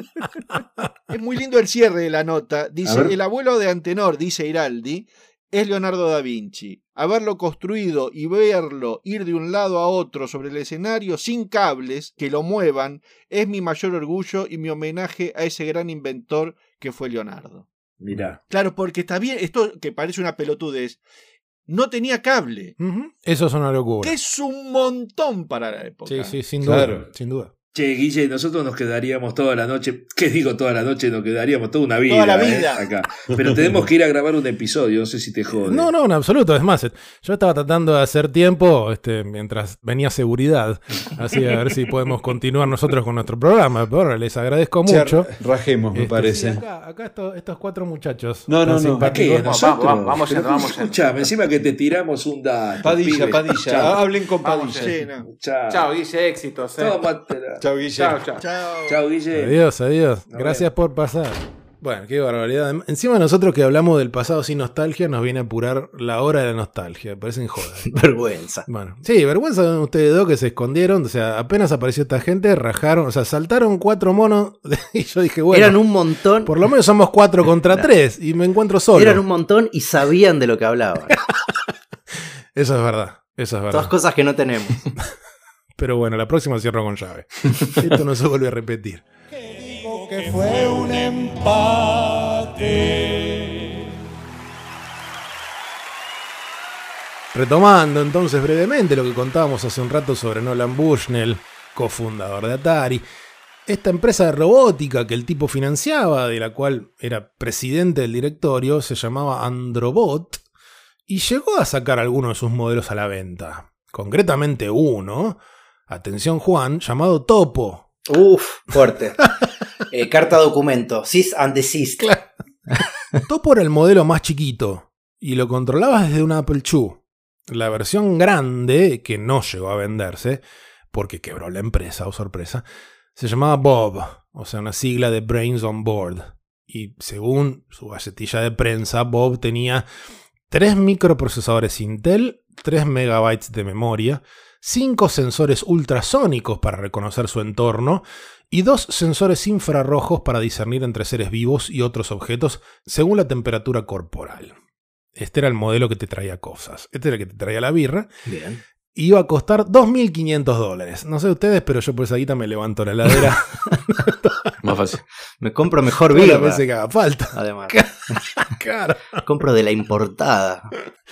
Es muy lindo el cierre de la nota. Dice, el abuelo de Antenor, dice Iraldi, es Leonardo da Vinci. Haberlo construido y verlo ir de un lado a otro sobre el escenario sin cables que lo muevan es mi mayor orgullo y mi homenaje a ese gran inventor que fue Leonardo. Mirá. Claro, porque está bien, esto que parece una pelotudez, no tenía cable. Uh-huh. Eso es una locura. Que es un montón para la época. Sí, sí, sin duda. Claro. Sin duda. Che, Guille, nosotros nos quedaríamos toda la noche, ¿qué digo toda la noche? Nos quedaríamos toda una vida, toda la vida. ¿eh? Acá. Pero tenemos que ir a grabar un episodio, no sé si te jode. No, no, en absoluto. Es más, yo estaba tratando de hacer tiempo este, mientras venía seguridad, así a ver si podemos continuar nosotros con nuestro programa. Pero les agradezco che, mucho. Rajemos, me este, parece. Sí, acá acá estos, estos cuatro muchachos. No, no, no. ¿A qué? Nosotros. Vamos, vamos, Pero, vamos. Escuchame, encima que te tiramos un dato. Padilla, pibe. Padilla. Chao. Hablen con Vamos, Padilla. Sí, no. Chao. Chao, Guille, éxitos. Eh. Chao, Guille. Chao, chao. Chao. Chao, Guille. Adiós, adiós. Gracias por pasar. Bueno, qué barbaridad. Encima nosotros que hablamos del pasado sin nostalgia, nos viene a apurar la hora de la nostalgia. Parecen jodas. Vergüenza. Bueno, sí, vergüenza de ustedes dos que se escondieron. O sea, apenas apareció esta gente, rajaron, o sea, saltaron cuatro monos. Y yo dije, bueno. Eran un montón. Por lo menos somos cuatro contra no. tres. Y me encuentro solo. Eran un montón y sabían de lo que hablaban. Eso es verdad. Eso es verdad. Todas cosas que no tenemos. Pero bueno, la próxima cierro con llave. Esto no se vuelve a repetir. Que fue un empate. Retomando entonces brevemente lo que contábamos hace un rato sobre Nolan Bushnell, cofundador de Atari, esta empresa de robótica que el tipo financiaba, de la cual era presidente del directorio, se llamaba Androbot y llegó a sacar algunos de sus modelos a la venta. Concretamente uno, atención Juan, llamado Topo. Uf, fuerte. eh, carta documento, cease and desist. Claro. Topo era el modelo más chiquito y lo controlabas desde un Apple two. La versión grande, que no llegó a venderse, porque quebró la empresa, o sorpresa, se llamaba Bob, o sea, una sigla de Brains on Board. Y según su galletilla de prensa, Bob tenía tres microprocesadores Intel, tres megabytes de memoria, cinco sensores ultrasónicos para reconocer su entorno y dos sensores infrarrojos para discernir entre seres vivos y otros objetos según la temperatura corporal. Este era el modelo que te traía cosas. Este era el que te traía la birra. Bien. Iba a costar dos mil quinientos dólares. No sé ustedes, pero yo por esa guita me levanto la heladera. Más fácil. Me compro mejor birra. Todas las veces que haga falta. Además. Claro. Compro de la importada.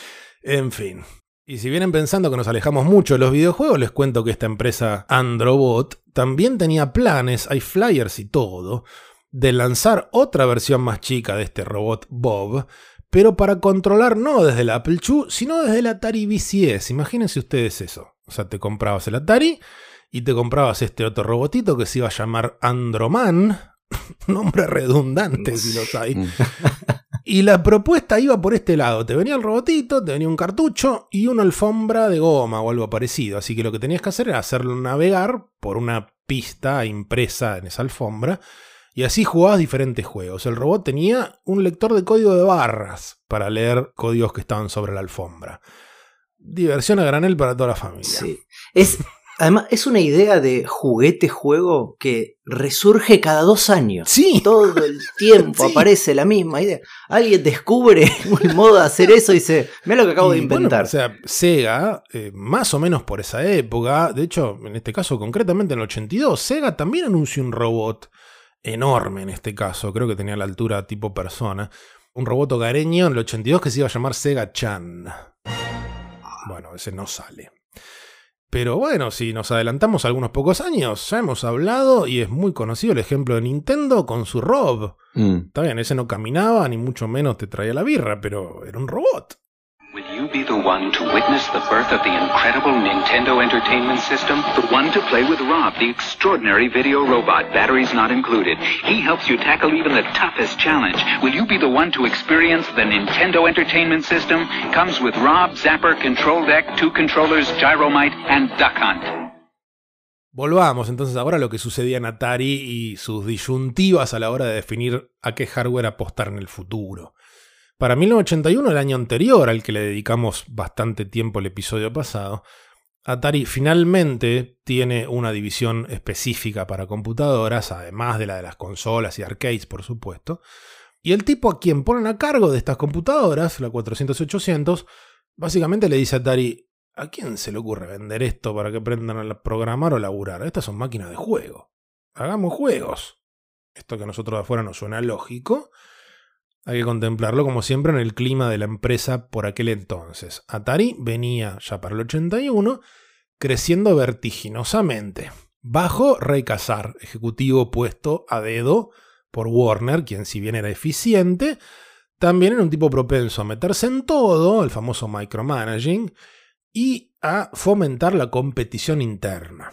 En fin. Y si vienen pensando que nos alejamos mucho de los videojuegos, les cuento que esta empresa Androbot también tenía planes, hay flyers y todo, de lanzar otra versión más chica de este robot Bob, pero para controlar no desde el Apple two, sino desde el Atari V C S. Imagínense ustedes eso. O sea, te comprabas el Atari y te comprabas este otro robotito que se iba a llamar Androman. Nombre redundante si los hay. Y la propuesta iba por este lado. Te venía el robotito, te venía un cartucho y una alfombra de goma o algo parecido. Así que lo que tenías que hacer era hacerlo navegar por una pista impresa en esa alfombra. Y así jugabas diferentes juegos. El robot tenía un lector de código de barras para leer códigos que estaban sobre la alfombra. Diversión a granel para toda la familia. Sí. Es, además, es una idea de juguete-juego que resurge cada dos años. Sí. Todo el tiempo sí. Aparece la misma idea. Alguien descubre un modo de hacer eso y dice, mira lo que acabo y de inventar. Bueno, o sea, Sega, eh, más o menos por esa época, de hecho, en este caso concretamente en el ochenta y dos, Sega también anunció un robot enorme en este caso, creo que tenía la altura tipo persona, un robot hogareño en el ochenta y dos que se iba a llamar Sega Chan. Bueno, ese no sale. Pero bueno, si nos adelantamos algunos pocos años, ya hemos hablado y es muy conocido el ejemplo de Nintendo con su Rob. Mm. Está bien, ese no caminaba, ni mucho menos te traía la birra, pero era un robot. Will you be the one to witness the birth of the incredible Nintendo Entertainment System? The one to play with Rob, the extraordinary video robot, batteries not included. He helps you tackle even the toughest challenge. Will you be the one to experience the Nintendo Entertainment System? Comes with Rob, Zapper, Control Deck, two controllers, Gyromite, and Duck Hunt. Volvamos entonces ahora a lo que sucedía en Atari y sus disyuntivas a la hora de definir a qué hardware apostar en el futuro. Para mil novecientos ochenta y uno, el año anterior al que le dedicamos bastante tiempo el episodio pasado, Atari finalmente tiene una división específica para computadoras, además de la de las consolas y arcades, por supuesto. Y el tipo a quien ponen a cargo de estas computadoras, la cuatrocientos ochocientos, básicamente le dice a Atari, ¿a quién se le ocurre vender esto para que aprendan a programar o laburar? Estas son máquinas de juego. Hagamos juegos. Esto que a nosotros de afuera nos suena lógico. Hay que contemplarlo como siempre en el clima de la empresa por aquel entonces. Atari venía ya para el ochenta y uno creciendo vertiginosamente. Bajo Ray Kassar, ejecutivo puesto a dedo por Warner, quien si bien era eficiente, también era un tipo propenso a meterse en todo, el famoso micromanaging, y a fomentar la competición interna.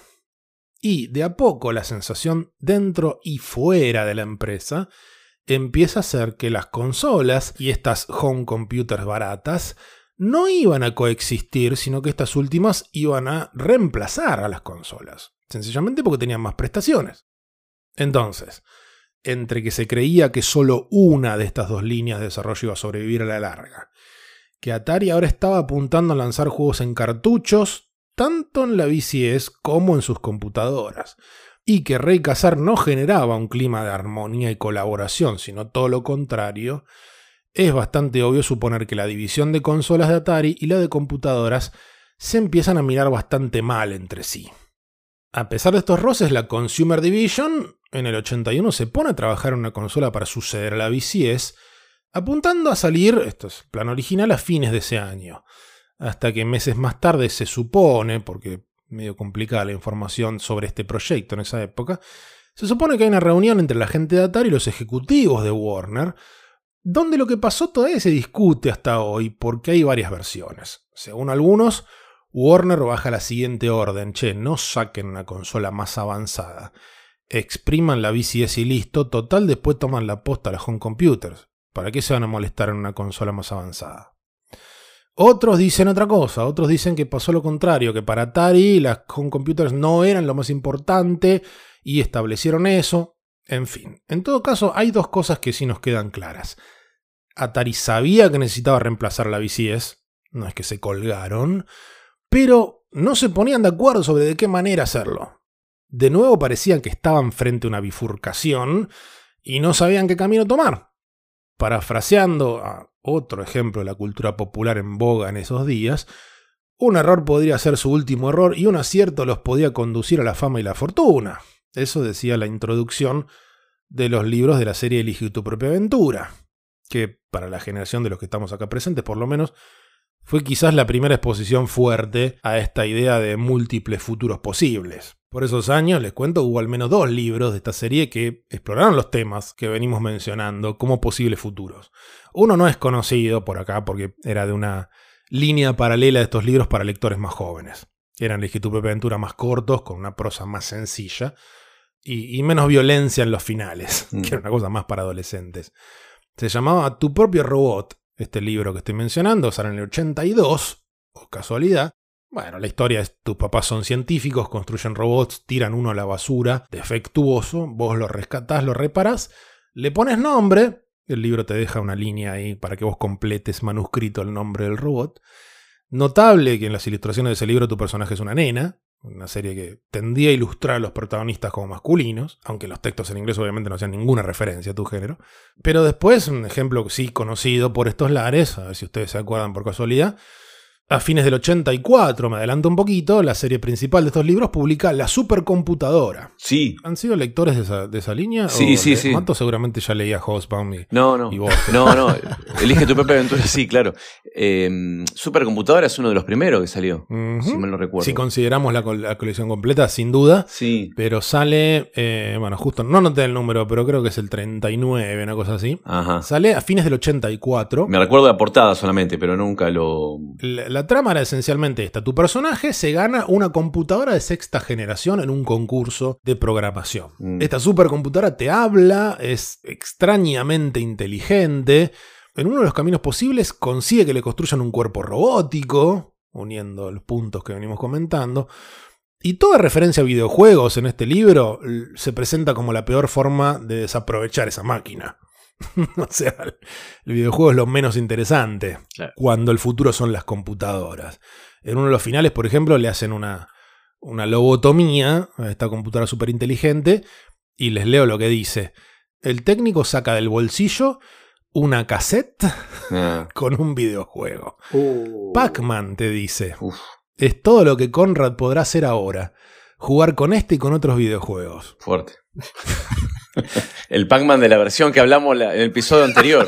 Y de a poco la sensación dentro y fuera de la empresa empieza a ser que las consolas y estas home computers baratas no iban a coexistir, sino que estas últimas iban a reemplazar a las consolas, sencillamente porque tenían más prestaciones. Entonces, entre que se creía que solo una de estas dos líneas de desarrollo iba a sobrevivir a la larga, que Atari ahora estaba apuntando a lanzar juegos en cartuchos, tanto en la V C S como en sus computadoras, y que Ray Kassar no generaba un clima de armonía y colaboración, sino todo lo contrario, es bastante obvio suponer que la división de consolas de Atari y la de computadoras se empiezan a mirar bastante mal entre sí. A pesar de estos roces, la Consumer Division en el ochenta y uno se pone a trabajar en una consola para suceder a la V C S, apuntando a salir, esto es plan original, a fines de ese año, hasta que meses más tarde se supone, porque medio complicada la información sobre este proyecto en esa época, se supone que hay una reunión entre la gente de Atari y los ejecutivos de Warner, donde lo que pasó todavía se discute hasta hoy, porque hay varias versiones. Según algunos, Warner baja la siguiente orden: che, no saquen una consola más avanzada, expriman la V C S y listo, total después toman la posta a las home computers, ¿para qué se van a molestar en una consola más avanzada? Otros dicen otra cosa, otros dicen que pasó lo contrario, que para Atari las home computers no eran lo más importante y establecieron eso. En fin, en todo caso hay dos cosas que sí nos quedan claras. Atari sabía que necesitaba reemplazar la V C S, no es que se colgaron, pero no se ponían de acuerdo sobre de qué manera hacerlo. De nuevo parecían que estaban frente a una bifurcación y no sabían qué camino tomar. Parafraseando a otro ejemplo de la cultura popular en boga en esos días, un error podría ser su último error y un acierto los podía conducir a la fama y la fortuna. Eso decía la introducción de los libros de la serie Elige tu propia aventura, que para la generación de los que estamos acá presentes, por lo menos, fue quizás la primera exposición fuerte a esta idea de múltiples futuros posibles. Por esos años, les cuento, hubo al menos dos libros de esta serie que exploraron los temas que venimos mencionando como posibles futuros. Uno no es conocido por acá porque era de una línea paralela de estos libros para lectores más jóvenes. Eran Elige tu propia aventura más cortos, con una prosa más sencilla y, y menos violencia en los finales, mm. que era una cosa más para adolescentes. Se llamaba Tu propio robot, este libro que estoy mencionando, sale en el ochenta y dos, o casualidad. Bueno, la historia es: tus papás son científicos, construyen robots, tiran uno a la basura, defectuoso, vos lo rescatás, lo reparás, le pones nombre, el libro te deja una línea ahí para que vos completes manuscrito el nombre del robot. Notable que en las ilustraciones de ese libro tu personaje es una nena, una serie que tendía a ilustrar a los protagonistas como masculinos, aunque los textos en inglés obviamente no hacían ninguna referencia a tu género. Pero después, un ejemplo sí conocido por estos lares, a ver si ustedes se acuerdan por casualidad, a fines del ochenta y cuatro, me adelanto un poquito, la serie principal de estos libros publica La Supercomputadora. Sí. ¿Han sido lectores de esa, de esa línea? Sí, sí, sí. Mato seguramente ya leía Hobsbawm y, no, no. y vos. No, no. Elige tu propia aventura, sí, claro. Eh, Supercomputadora es uno de los primeros que salió, uh-huh. si mal no recuerdo. Si consideramos la, la colección completa, sin duda. Sí. Pero sale, eh, bueno, justo, no noté el número, pero creo que es el treinta y nueve, una cosa así. Ajá. Sale a fines del ochenta y cuatro. Me recuerdo la portada solamente, pero nunca lo... La, la trama era esencialmente esta. Tu personaje se gana una computadora de sexta generación en un concurso de programación. Mm. Esta supercomputadora te habla, es extrañamente inteligente. En uno de los caminos posibles consigue que le construyan un cuerpo robótico, uniendo los puntos que venimos comentando. Y toda referencia a videojuegos en este libro se presenta como la peor forma de desaprovechar esa máquina. O sea, el videojuego es lo menos interesante, claro, cuando el futuro son las computadoras. En uno de los finales, por ejemplo, le hacen una, una lobotomía a esta computadora súper inteligente y les leo lo que dice. El técnico saca del bolsillo una cassette ah. con un videojuego. Uh. Pac-Man, te dice. Uf. Es todo lo que Conrad podrá hacer ahora. Jugar con este y con otros videojuegos. Fuerte. El Pac-Man de la versión que hablamos en el episodio anterior.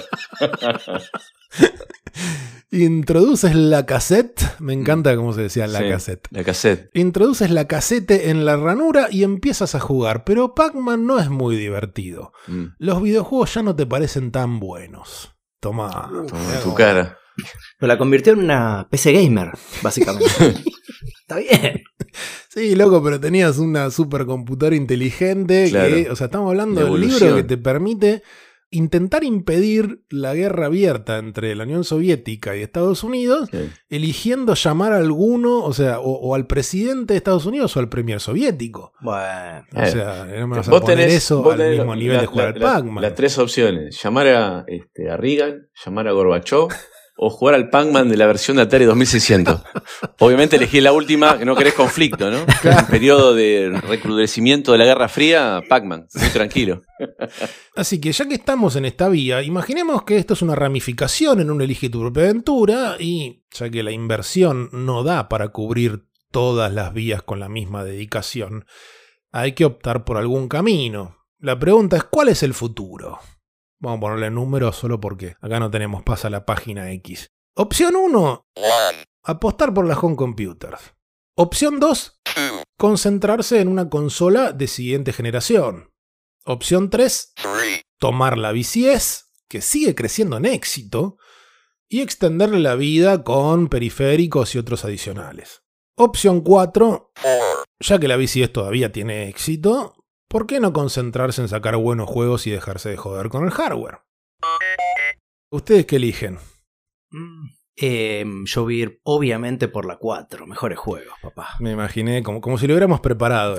Introduces la cassette. Me encanta cómo se decía la sí, cassette. La cassette. Introduces la cassette en la ranura y empiezas a jugar. Pero Pac-Man no es muy divertido. Mm. Los videojuegos ya no te parecen tan buenos. Toma. Toma en tu cara. Pero la convirtió en una P C gamer, básicamente. Está bien. Sí, loco, pero tenías una supercomputadora inteligente. Claro. Que, o sea, estamos hablando del libro que te permite intentar impedir la guerra abierta entre la Unión Soviética y Estados Unidos, sí, eligiendo llamar a alguno, o sea, o, o al presidente de Estados Unidos o al premier soviético. Bueno, o sea, no me vas a poner tenés, eso al mismo nivel la, de jugar la, al Pac-Man. Las tres opciones: llamar a, este, a Reagan, llamar a Gorbachev o jugar al Pac-Man de la versión de Atari dos mil seiscientos. Obviamente elegí la última, que no querés conflicto, ¿no? Claro. En periodo de recrudecimiento de la Guerra Fría, Pac-Man, muy tranquilo. Así que ya que estamos en esta vía, imaginemos que esto es una ramificación en un Elige tu propia aventura, y ya que la inversión no da para cubrir todas las vías con la misma dedicación, hay que optar por algún camino. La pregunta es, ¿cuál es el futuro? Vamos a ponerle números solo porque acá no tenemos pasa la página X. Opción uno, apostar por las home computers. Opción dos, concentrarse en una consola de siguiente generación. Opción tres, tomar la V C S, que sigue creciendo en éxito, y extenderle la vida con periféricos y otros adicionales. Opción cuatro, ya que la V C S todavía tiene éxito, ¿por qué no concentrarse en sacar buenos juegos y dejarse de joder con el hardware? ¿Ustedes qué eligen? Mm, eh, yo voy a ir obviamente por la cuatro. Mejores juegos, papá. Me imaginé como, como si lo hubiéramos preparado.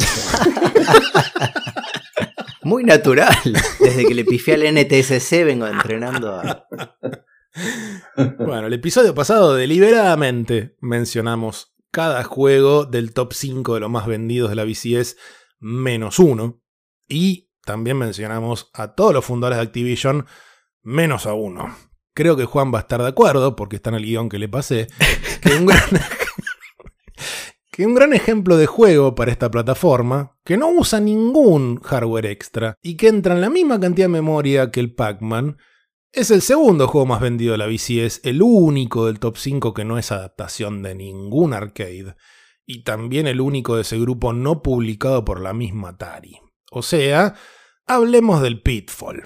Muy natural. Desde que le pifié al N T S C vengo entrenando a... Bueno, el episodio pasado deliberadamente mencionamos cada juego del top cinco de los más vendidos de la B C S menos uno. Y también mencionamos a todos los fundadores de Activision menos a uno. Creo que Juan va a estar de acuerdo, porque está en el guión que le pasé, que un gran, que un gran ejemplo de juego para esta plataforma, que no usa ningún hardware extra y que entra en la misma cantidad de memoria que el Pac-Man, es el segundo juego más vendido de la B C S, el único del top cinco que no es adaptación de ningún arcade, y también el único de ese grupo no publicado por la misma Atari. O sea, hablemos del Pitfall.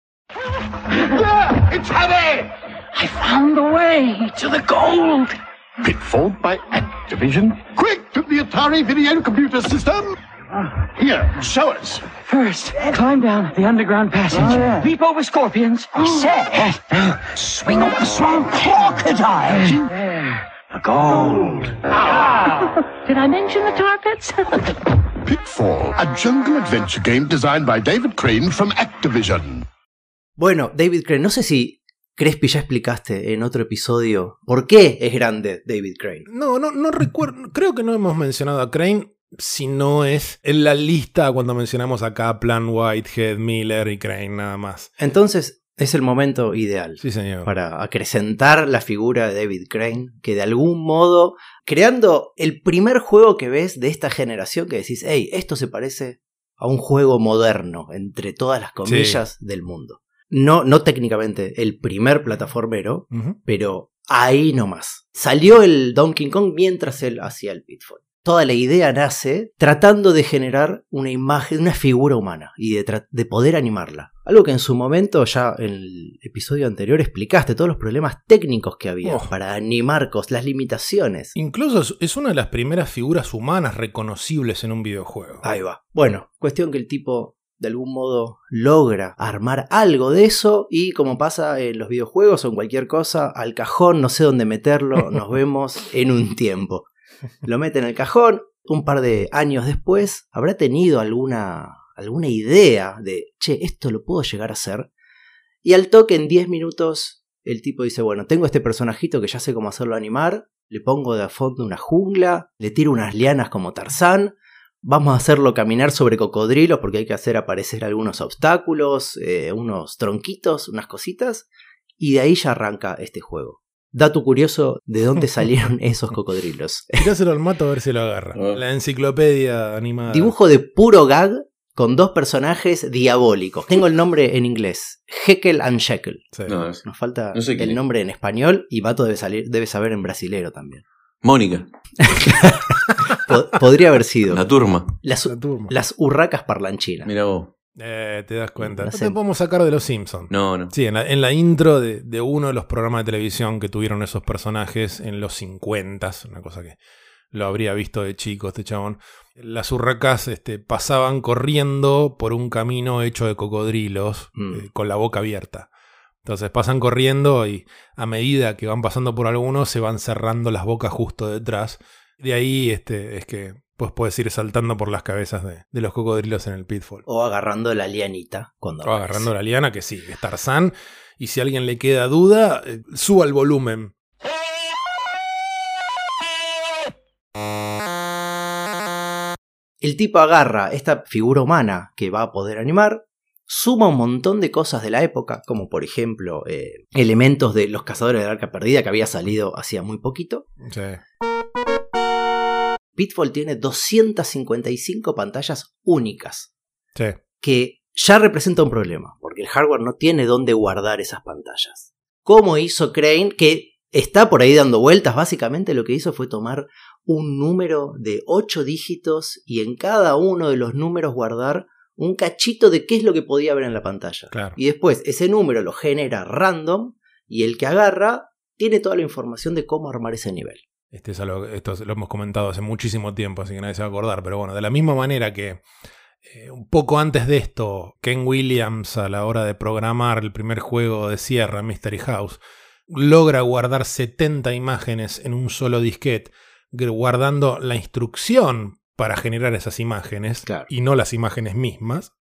It's heavy! I found the way to the gold! Pitfall by Activision? Quick to the Atari Video Computer System! Here, show us. First, climb down the underground passage. Oh, yeah. Leap over scorpions. I said, swing over the swamp crocodile. There. The gold. Ah. Did I mention the tar pits? Pitfall, a jungle adventure game designed by David Crane from Activision. Bueno, David Crane, no sé si, Crespi, ya explicaste en otro episodio por qué es grande David Crane. No, no, no recuerdo, creo que no hemos mencionado a Crane, si no es en la lista cuando mencionamos a Kaplan, Whitehead, Miller y Crane, nada más. Entonces, es el momento ideal. Sí, señor. Para acrecentar la figura de David Crane, que de algún modo, creando el primer juego que ves de esta generación que decís, hey, esto se parece a un juego moderno, entre todas las comillas, sí, del mundo. No, no técnicamente el primer plataformero, uh-huh, pero ahí nomás. Salió el Donkey Kong mientras él hacía el Pitfall. Toda la idea nace tratando de generar una imagen, una figura humana y de, tra- de poder animarla. Algo que en su momento, ya en el episodio anterior, explicaste todos los problemas técnicos que había oh. para animar cosas, las limitaciones. Incluso es una de las primeras figuras humanas reconocibles en un videojuego. Ahí va. Bueno, cuestión que el tipo de algún modo logra armar algo de eso y, como pasa en los videojuegos o en cualquier cosa, al cajón, no sé dónde meterlo, nos vemos en un tiempo. Lo mete en el cajón, un par de años después habrá tenido alguna, alguna idea de, che, esto lo puedo llegar a hacer, y al toque en diez minutos el tipo dice, bueno, tengo este personajito que ya sé cómo hacerlo animar, le pongo de fondo una jungla, le tiro unas lianas como Tarzán, vamos a hacerlo caminar sobre cocodrilos porque hay que hacer aparecer algunos obstáculos, eh, unos tronquitos, unas cositas, y de ahí ya arranca este juego. Dato curioso, ¿de dónde salieron esos cocodrilos? Tiráselo al mato a ver si lo agarra. Oh. La enciclopedia animada. Dibujo de puro gag con dos personajes diabólicos. Tengo el nombre en inglés. Jekyll and Jekyll. Sí. No, es, Nos falta no sé el nombre en español y Mato debe, salir, debe saber en brasilero también. Mónica. Pod- podría haber sido. La turma. Las, La turma. las urracas parlanchinas. Mira vos. Eh, te das cuenta. No No sé. te podemos sacar de los Simpsons. No, no. Sí, en la, en la intro de, de uno de los programas de televisión que tuvieron esos personajes en los cincuenta, una cosa que lo habría visto de chico este chabón. Las urracas este, pasaban corriendo por un camino hecho de cocodrilos, mm. eh, con la boca abierta. Entonces pasan corriendo y a medida que van pasando por algunos se van cerrando las bocas justo detrás. De ahí este, es que pues puedes ir saltando por las cabezas de, de los cocodrilos en el Pitfall. O agarrando la lianita. Cuando o aparece. Agarrando la liana, que sí, es Tarzán. Y si a alguien le queda duda, eh, suba el volumen. El tipo agarra esta figura humana que va a poder animar, suma un montón de cosas de la época, como por ejemplo eh, elementos de Los Cazadores del Arca Perdida, que había salido hacía muy poquito. Sí. Pitfall tiene doscientas cincuenta y cinco pantallas únicas. Sí. Que ya representa un problema, porque el hardware no tiene dónde guardar esas pantallas. ¿Cómo hizo Crane? Que está por ahí dando vueltas. Básicamente lo que hizo fue tomar un número de ocho dígitos y en cada uno de los números guardar un cachito de qué es lo que podía ver en la pantalla. Claro. Y después ese número lo genera random y el que agarra tiene toda la información de cómo armar ese nivel. Este es algo, esto lo hemos comentado hace muchísimo tiempo, así que nadie se va a acordar. Pero bueno, de la misma manera que eh, un poco antes de esto, Ken Williams, a la hora de programar el primer juego de Sierra, Mystery House, logra guardar setenta imágenes en un solo disquete, guardando la instrucción para generar esas imágenes, claro, y no las imágenes mismas.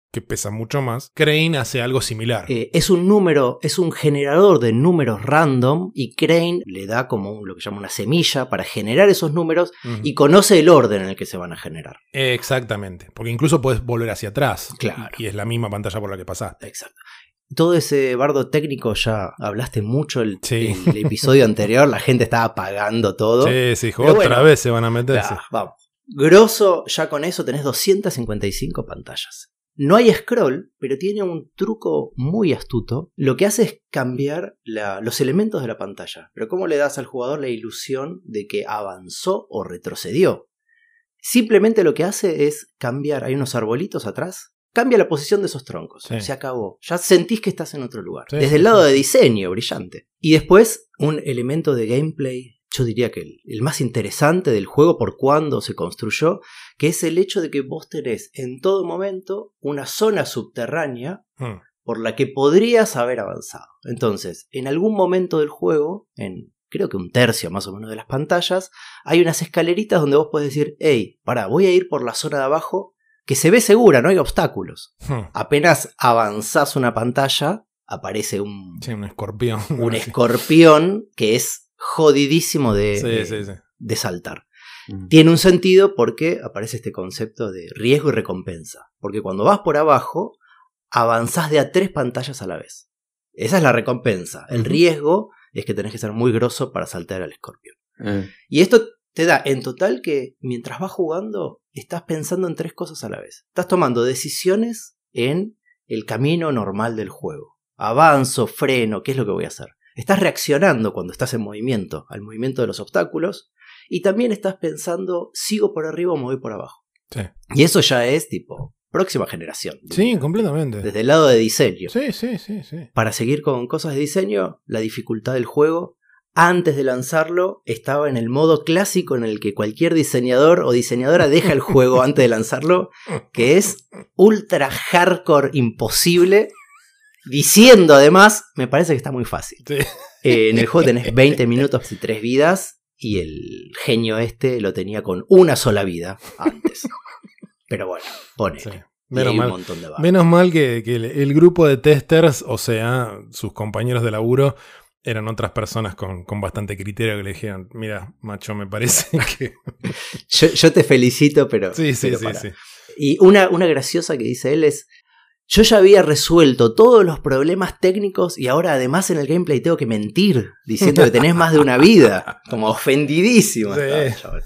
que pesa mucho más, Crane hace algo similar. Eh, es un número, es un generador de números random y Crane le da como un, lo que llama una semilla para generar esos números uh-huh. y conoce el orden en el que se van a generar. Exactamente, porque incluso puedes volver hacia atrás. Claro. Y, y es la misma pantalla por la que pasaste. Exacto. Todo ese bardo técnico ya hablaste mucho el, sí. el episodio anterior, la gente estaba apagando todo. Sí, sí, otra bueno, vez se van a meter. Ya, vamos. Grosso, ya con eso tenés doscientas cincuenta y cinco pantallas. No hay scroll, pero tiene un truco muy astuto. Lo que hace es cambiar la, los elementos de la pantalla. Pero ¿cómo le das al jugador la ilusión de que avanzó o retrocedió? Simplemente lo que hace es cambiar, hay unos arbolitos atrás, cambia la posición de esos troncos. Sí. Se acabó. Ya sentís que estás en otro lugar. Sí, Desde sí, el lado sí. de diseño, brillante. Y después, un elemento de gameplay, yo diría que el, el más interesante del juego por cuándo se construyó, que es el hecho de que vos tenés en todo momento una zona subterránea hmm. por la que podrías haber avanzado. Entonces, en algún momento del juego, en creo que un tercio más o menos de las pantallas, hay unas escaleritas donde vos podés decir, hey, pará, voy a ir por la zona de abajo, que se ve segura, no hay obstáculos. Hmm. Apenas avanzás una pantalla, aparece un... Sí, un escorpión. Un escorpión que es jodidísimo de, sí, de, sí, sí. de saltar. Mm. Tiene un sentido porque aparece este concepto de riesgo y recompensa. Porque cuando vas por abajo, avanzás de a tres pantallas a la vez. Esa es la recompensa. El uh-huh. riesgo es que tenés que ser muy grosso para saltar al escorpión. Uh. Y esto te da en total que mientras vas jugando, estás pensando en tres cosas a la vez. Estás tomando decisiones en el camino normal del juego. Avanzo, freno, ¿qué es lo que voy a hacer? Estás reaccionando cuando estás en movimiento, al movimiento de los obstáculos, y también estás pensando, ¿sigo por arriba o me voy por abajo? Sí. Y eso ya es tipo próxima generación. Sí, completamente. Desde el lado de diseño. Sí, sí, sí, sí. Para seguir con cosas de diseño, la dificultad del juego, antes de lanzarlo, estaba en el modo clásico en el que cualquier diseñador o diseñadora deja el juego antes de lanzarlo, que es ultra hardcore imposible. Diciendo además, me parece que está muy fácil. Sí. Eh, en el juego tenés veinte minutos y tres vidas. Y el genio este lo tenía con una sola vida antes. Pero bueno, pone. Sí. Menos, mal, un montón de menos mal que, que el, el grupo de testers, o sea, sus compañeros de laburo, eran otras personas con, con bastante criterio que le dijeron, mira, macho, me parece que... yo, yo te felicito, pero... Sí, sí, pero sí, para. sí. Y una, una graciosa que dice él es... Yo ya había resuelto todos los problemas técnicos y ahora además en el gameplay tengo que mentir diciendo que tenés más de una vida. Como ofendidísimo. Sí. Estaba,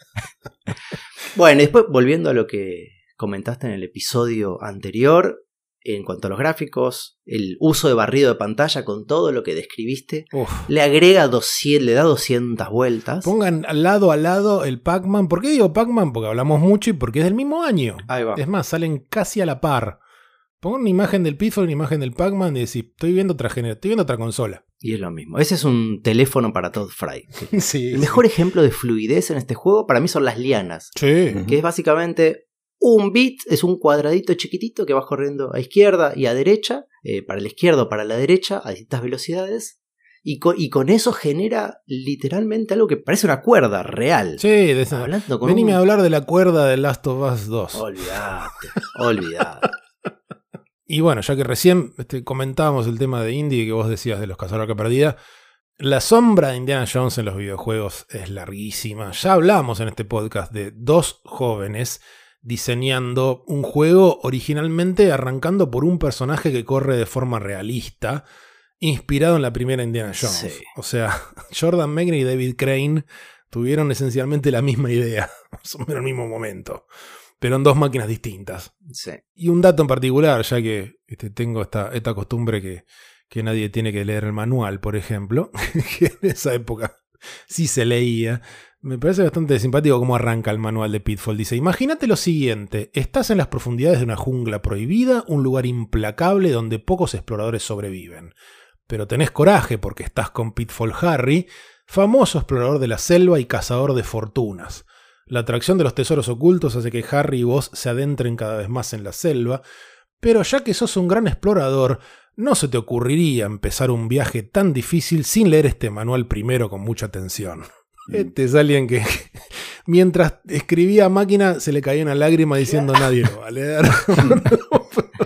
bueno, después volviendo a lo que comentaste en el episodio anterior, en cuanto a los gráficos, el uso de barrido de pantalla con todo lo que describiste, Uf. le agrega doscientas, le da doscientas vueltas. Pongan al lado a lado el Pac-Man. ¿Por qué digo Pac-Man? Porque hablamos mucho y porque es del mismo año. Ahí va. Es más, salen casi a la par. Pongo una imagen del Pitfall, una imagen del Pac-Man y decís, estoy viendo otra generación, estoy viendo otra consola. Y es lo mismo. Ese es un teléfono para Todd Fry. Sí, el mejor sí. ejemplo de fluidez en este juego para mí son las lianas. Sí. Que es básicamente un bit, es un cuadradito chiquitito que vas corriendo a izquierda y a derecha, eh, para la izquierda o para la derecha, a distintas velocidades. Y con, y con eso genera literalmente algo que parece una cuerda real. Sí, de esa. Venime un... a hablar de la cuerda de Last of Us dos. Olvídate, olvídate. Y bueno, ya que recién este, comentábamos el tema de indie que vos decías de los Cazadores que Perdida, la sombra de Indiana Jones en los videojuegos es larguísima. Ya hablamos en este podcast de dos jóvenes diseñando un juego originalmente arrancando por un personaje que corre de forma realista, inspirado en la primera Indiana Jones. Sí. O sea, Jordan Mechner y David Crane tuvieron esencialmente la misma idea, más o menos en el mismo momento. Pero en dos máquinas distintas. Sí. Y un dato en particular, ya que este, tengo esta, esta costumbre que, que nadie tiene que leer el manual, por ejemplo, que en esa época sí se leía. Me parece bastante simpático cómo arranca el manual de Pitfall. Dice, imagínate lo siguiente, estás en las profundidades de una jungla prohibida, un lugar implacable donde pocos exploradores sobreviven. Pero tenés coraje porque estás con Pitfall Harry, famoso explorador de la selva y cazador de fortunas. La atracción de los tesoros ocultos hace que Harry y vos se adentren cada vez más en la selva, pero ya que sos un gran explorador, no se te ocurriría empezar un viaje tan difícil sin leer este manual primero con mucha atención. Mm. Este es alguien que mientras escribía a máquina se le caía una lágrima diciendo nadie lo va a leer.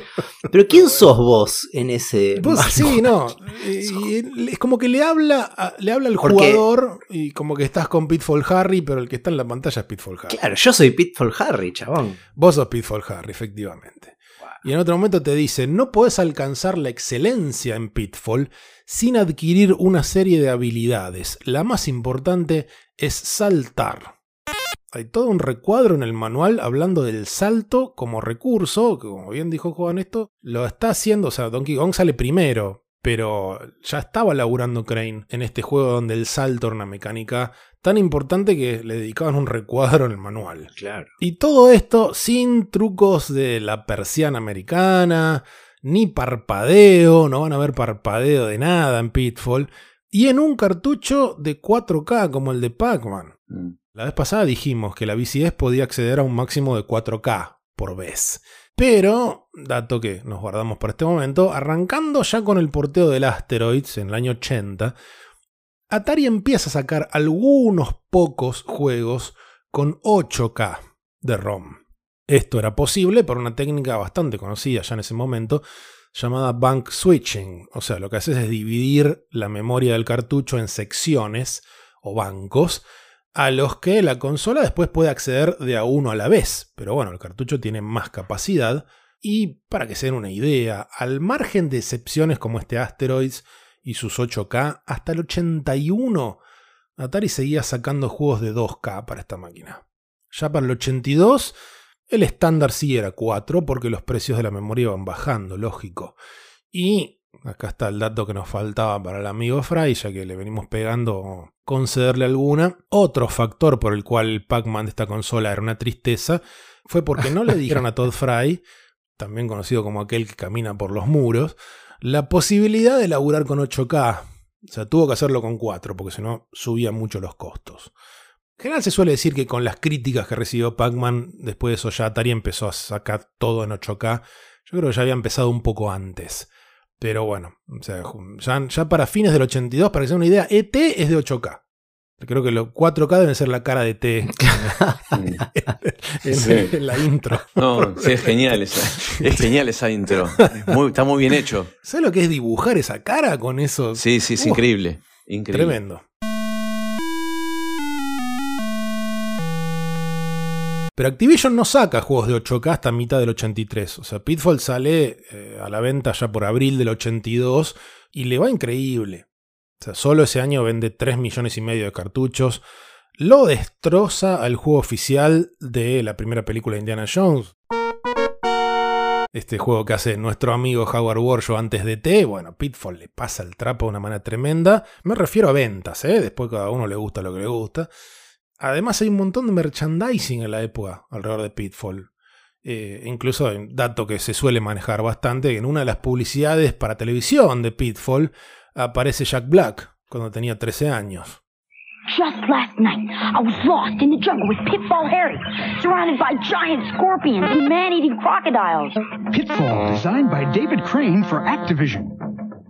Pero ¿quién sos vos en ese? Vos, sí, no. Y, y es como que le habla, a, le habla al jugador y como que estás con Pitfall Harry, pero el que está en la pantalla es Pitfall Harry. Claro, yo soy Pitfall Harry, chabón. Vos sos Pitfall Harry, efectivamente. Wow. Y en otro momento te dice, no podés alcanzar la excelencia en Pitfall sin adquirir una serie de habilidades. La más importante es saltar. Hay todo un recuadro en el manual hablando del salto como recurso, que como bien dijo Juan, esto lo está haciendo, o sea, Donkey Kong sale primero, pero ya estaba laburando Crane en este juego donde el salto era una mecánica tan importante que le dedicaban un recuadro en el manual. Claro. Y todo esto sin trucos de la persiana americana, ni parpadeo, no van a ver parpadeo de nada en Pitfall, y en un cartucho de cuatro K como el de Pac-Man. Mm. La vez pasada dijimos que la V C S podía acceder a un máximo de cuatro K por vez. Pero, dato que nos guardamos para este momento, arrancando ya con el porteo del Asteroids en el año ochenta, Atari empieza a sacar algunos pocos juegos con ocho K de ROM. Esto era posible por una técnica bastante conocida ya en ese momento, llamada bank switching. O sea, lo que haces es dividir la memoria del cartucho en secciones o bancos, a los que la consola después puede acceder de a uno a la vez. Pero bueno, el cartucho tiene más capacidad. Y para que se den una idea, al margen de excepciones como este Asteroids y sus ocho K, hasta el ochenta y uno Atari seguía sacando juegos de dos K para esta máquina. Ya para el ochenta y dos, el estándar sí era cuatro, porque los precios de la memoria iban bajando, lógico. Y acá está el dato que nos faltaba para el amigo Fry, ya que le venimos pegando concederle alguna. Otro factor por el cual el Pac-Man de esta consola era una tristeza fue porque no le dijeron a Todd Fry, también conocido como aquel que camina por los muros, la posibilidad de laburar con ocho K. O sea, tuvo que hacerlo con cuatro, porque si no subían mucho los costos. En general se suele decir que con las críticas que recibió Pac-Man, después de eso ya Atari empezó a sacar todo en ocho K. Yo creo que ya había empezado un poco antes. Pero bueno, o sea, ya, ya para fines del ochenta y dos, para que se den una idea, E T es de ocho K. Creo que los cuatro K deben ser la cara de E T en, en, sí. en la intro. No, sí, es genial esa, es genial esa intro. Es muy, está muy bien hecho. ¿Sabes lo que es dibujar esa cara con eso? Sí, sí, es uh, increíble, increíble. Tremendo. Pero Activision no saca juegos de ocho K hasta mitad del ochenta y tres. O sea, Pitfall sale eh, a la venta ya por abril del ochenta y dos y le va increíble. O sea, solo ese año vende tres millones y medio de cartuchos. Lo destroza al juego oficial de la primera película de Indiana Jones. Este juego que hace nuestro amigo Howard Warshaw antes de E T. Bueno, Pitfall le pasa el trapo de una manera tremenda. Me refiero a ventas, ¿eh? Después cada uno le gusta lo que le gusta. Además hay un montón de merchandising en la época alrededor de Pitfall. Eh, incluso hay un dato que se suele manejar bastante, que en una de las publicidades para televisión de Pitfall aparece Jack Black cuando tenía trece años. Just last night, I was lost in the jungle with Pitfall Harry, surrounded by giant scorpions and man-eating crocodiles. Pitfall, designed by David Crane for Activision.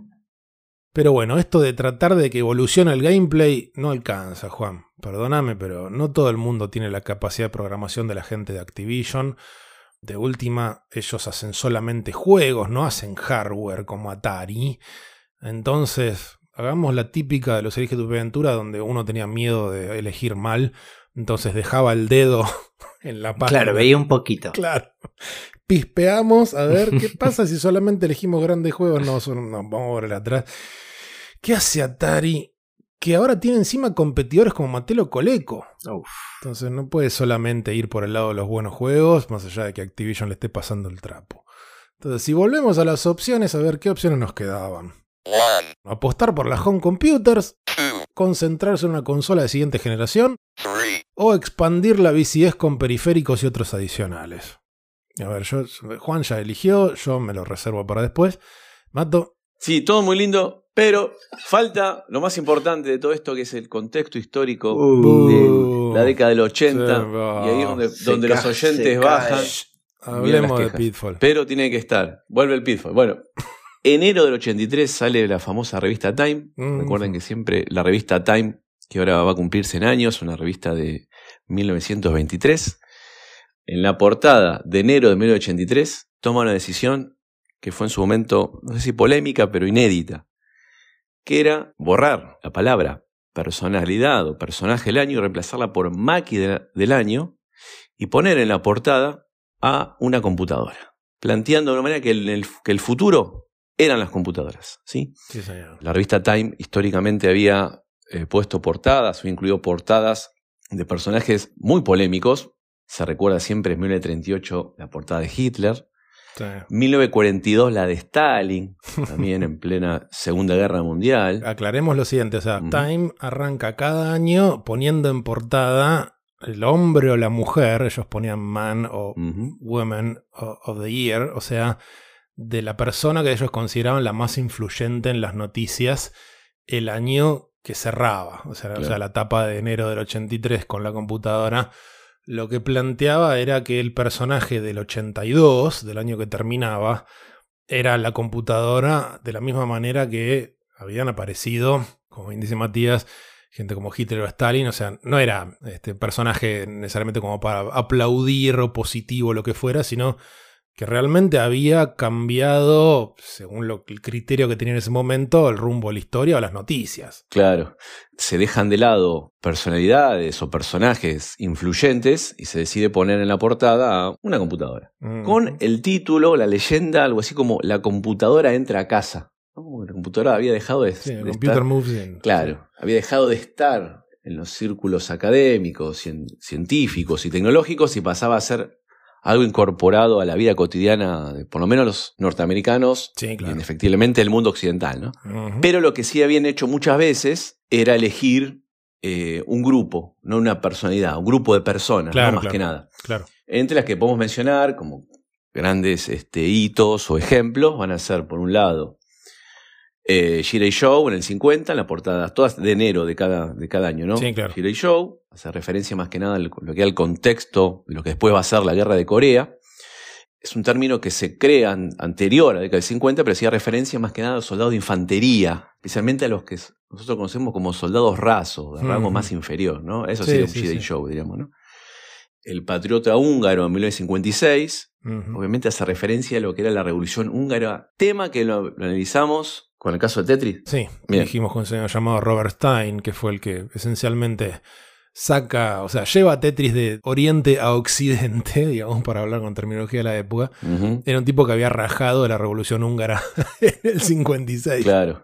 Pero bueno, esto de tratar de que evolucione el gameplay no alcanza, Juan. Perdóname, pero no todo el mundo tiene la capacidad de programación de la gente de Activision. De última, ellos hacen solamente juegos, no hacen hardware como Atari. Entonces, hagamos la típica de los Elige tu aventura, donde uno tenía miedo de elegir mal. Entonces dejaba el dedo en la página. Claro, veía un poquito. Claro. Pispeamos a ver qué pasa si solamente elegimos grandes juegos. No, son, no vamos a ver atrás. ¿Qué hace Atari? Que ahora tiene encima competidores como Mattel o Coleco. Uf. Entonces no puede solamente ir por el lado de los buenos juegos, más allá de que Activision le esté pasando el trapo. Entonces, si volvemos a las opciones, a ver qué opciones nos quedaban. Apostar por las home computers, concentrarse en una consola de siguiente generación, o expandir la V C S con periféricos y otros adicionales. A ver, yo, Juan ya eligió, yo me lo reservo para después. Mato. Sí, todo muy lindo, pero falta lo más importante de todo esto, que es el contexto histórico uh, de la década del ochenta, va, y ahí es donde, donde los oyentes bajan. Hablemos de Pitfall. Pero tiene que estar. Vuelve el Pitfall. Bueno, enero del ochenta y tres sale la famosa revista Time. Mm. Recuerden que siempre la revista Time, que ahora va a cumplir cien años, una revista de mil novecientos veintitrés. En la portada de enero de mil novecientos ochenta y tres toma una decisión que fue en su momento, no sé si polémica, pero inédita, que era borrar la palabra personalidad o personaje del año y reemplazarla por máquina del año y poner en la portada a una computadora, planteando de una manera que el, que el futuro eran las computadoras, ¿sí? Sí, señor. La revista Time históricamente había eh, puesto portadas, había incluido portadas de personajes muy polémicos. Se recuerda siempre en mil novecientos treinta y ocho la portada de Hitler, sí. mil novecientos cuarenta y dos la de Stalin, también en plena Segunda Guerra Mundial. Aclaremos lo siguiente, o sea, Uh-huh. Time arranca cada año poniendo en portada el hombre o la mujer, ellos ponían man o Uh-huh. woman of the year, o sea, de la persona que ellos consideraban la más influyente en las noticias el año que cerraba. O sea, Claro. o sea, la tapa de enero del ochenta y tres con la computadora, lo que planteaba era que el personaje del ochenta y dos, del año que terminaba, era la computadora de la misma manera que habían aparecido, como bien dice Matías, gente como Hitler o Stalin. O sea, no era este personaje necesariamente como para aplaudir o positivo o lo que fuera, sino que realmente había cambiado, según lo, el criterio que tenía en ese momento, el rumbo de la historia o las noticias. Claro, se dejan de lado personalidades o personajes influyentes y se decide poner en la portada a una computadora. Mm. Con el título, la leyenda, algo así como la computadora entra a casa. ¿No? Como que la computadora había dejado de, Sí, de computer estar... moves in. Claro, Sí. había dejado de estar en los círculos académicos, cien- científicos y tecnológicos y pasaba a ser algo incorporado a la vida cotidiana de por lo menos los norteamericanos Sí, claro. y indefectiblemente el mundo occidental, ¿no? Ujú. Pero lo que sí habían hecho muchas veces era elegir eh, un grupo, no una personalidad, un grupo de personas, Claro, no más claro, que nada. Claro. Entre las que podemos mencionar como grandes este, hitos o ejemplos van a ser, por un lado, eh, G-Day Show en el cincuenta, en la portada, todas de enero de cada, de cada año, ¿no? Sí, claro. G-Day Show, hace referencia más que nada a lo que era el contexto de lo que después va a ser la guerra de Corea. Es un término que se crea an- anterior a la década del cincuenta, pero hacía referencia más que nada a los soldados de infantería, especialmente a los que s- nosotros conocemos como soldados rasos, de rango Ujú. más inferior, ¿no? Eso Sí, sí, es sí, un G-Day sí. Show, diríamos, ¿no? El patriota húngaro en mil novecientos cincuenta y seis, Ujú. obviamente hace referencia a lo que era la revolución húngara, tema que lo, lo analizamos con el caso de Tetris. Sí, Bien. dijimos con un señor llamado Robert Stein, que fue el que esencialmente saca, o sea, lleva a Tetris de Oriente a Occidente, digamos, para hablar con terminología de la época. Ujú. Era un tipo que había rajado de la revolución húngara en el cincuenta y seis. Claro.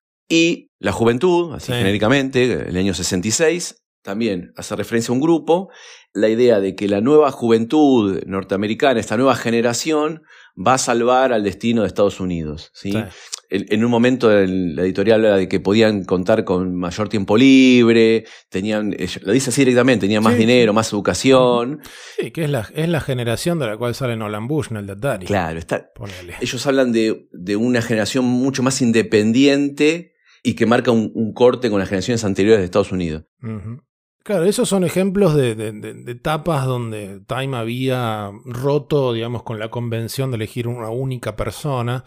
Y la juventud, así Sí. genéricamente, el año sesenta y seis, también hace referencia a un grupo, la idea de que la nueva juventud norteamericana, esta nueva generación, va a salvar al destino de Estados Unidos, ¿sí? Sí. En, en un momento el- la editorial habla de que podían contar con mayor tiempo libre, tenían, ella- lo dice así directamente, tenían más Sí, dinero, sí. más educación. Sí, que es la, es la generación de la cual sale Nolan Bushnell de Atari. Claro, está, Ponele. ellos hablan de, de una generación mucho más independiente y que marca un, un corte con las generaciones anteriores de Estados Unidos. Ujú. Claro, esos son ejemplos de, de- de- de etapas donde Time había roto, digamos, con la convención de elegir una única persona.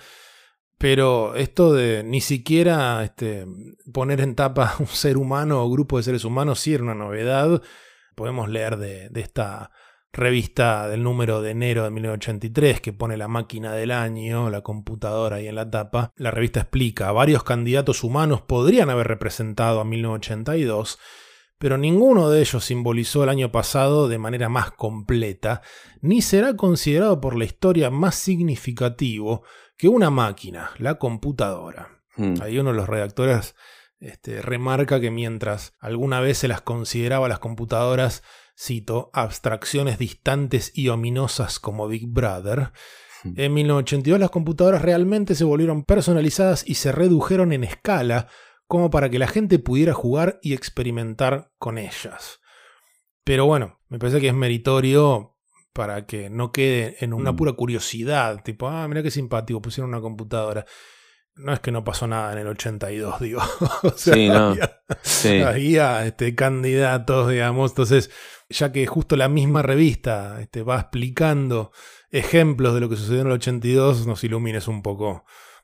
Pero esto de ni siquiera este, poner en tapa un ser humano o grupo de seres humanos sí era una novedad. Podemos leer de, de esta revista del número de enero de mil novecientos ochenta y tres que pone la máquina del año, la computadora ahí en la tapa. La revista explica, varios candidatos humanos podrían haber representado a mil novecientos ochenta y dos, pero ninguno de ellos simbolizó el año pasado de manera más completa, ni será considerado por la historia más significativo que una máquina, la computadora. Hmm. Ahí uno de los redactores este, remarca que mientras alguna vez se las consideraba las computadoras, cito, abstracciones distantes y ominosas como Big Brother, Hmm. en mil novecientos ochenta y dos las computadoras realmente se volvieron personalizadas y se redujeron en escala como para que la gente pudiera jugar y experimentar con ellas. Pero bueno, me parece que es meritorio para que no quede en una Mm. pura curiosidad, tipo, ah, mira qué simpático, pusieron una computadora. No es que no pasó nada en el ochenta y dos, digo. O sea, Sí, no. había, Sí. había, este, candidatos, digamos. Entonces, ya que justo la misma revista este, va explicando ejemplos de lo que sucedió en el ochenta y dos, nos ilumines un poco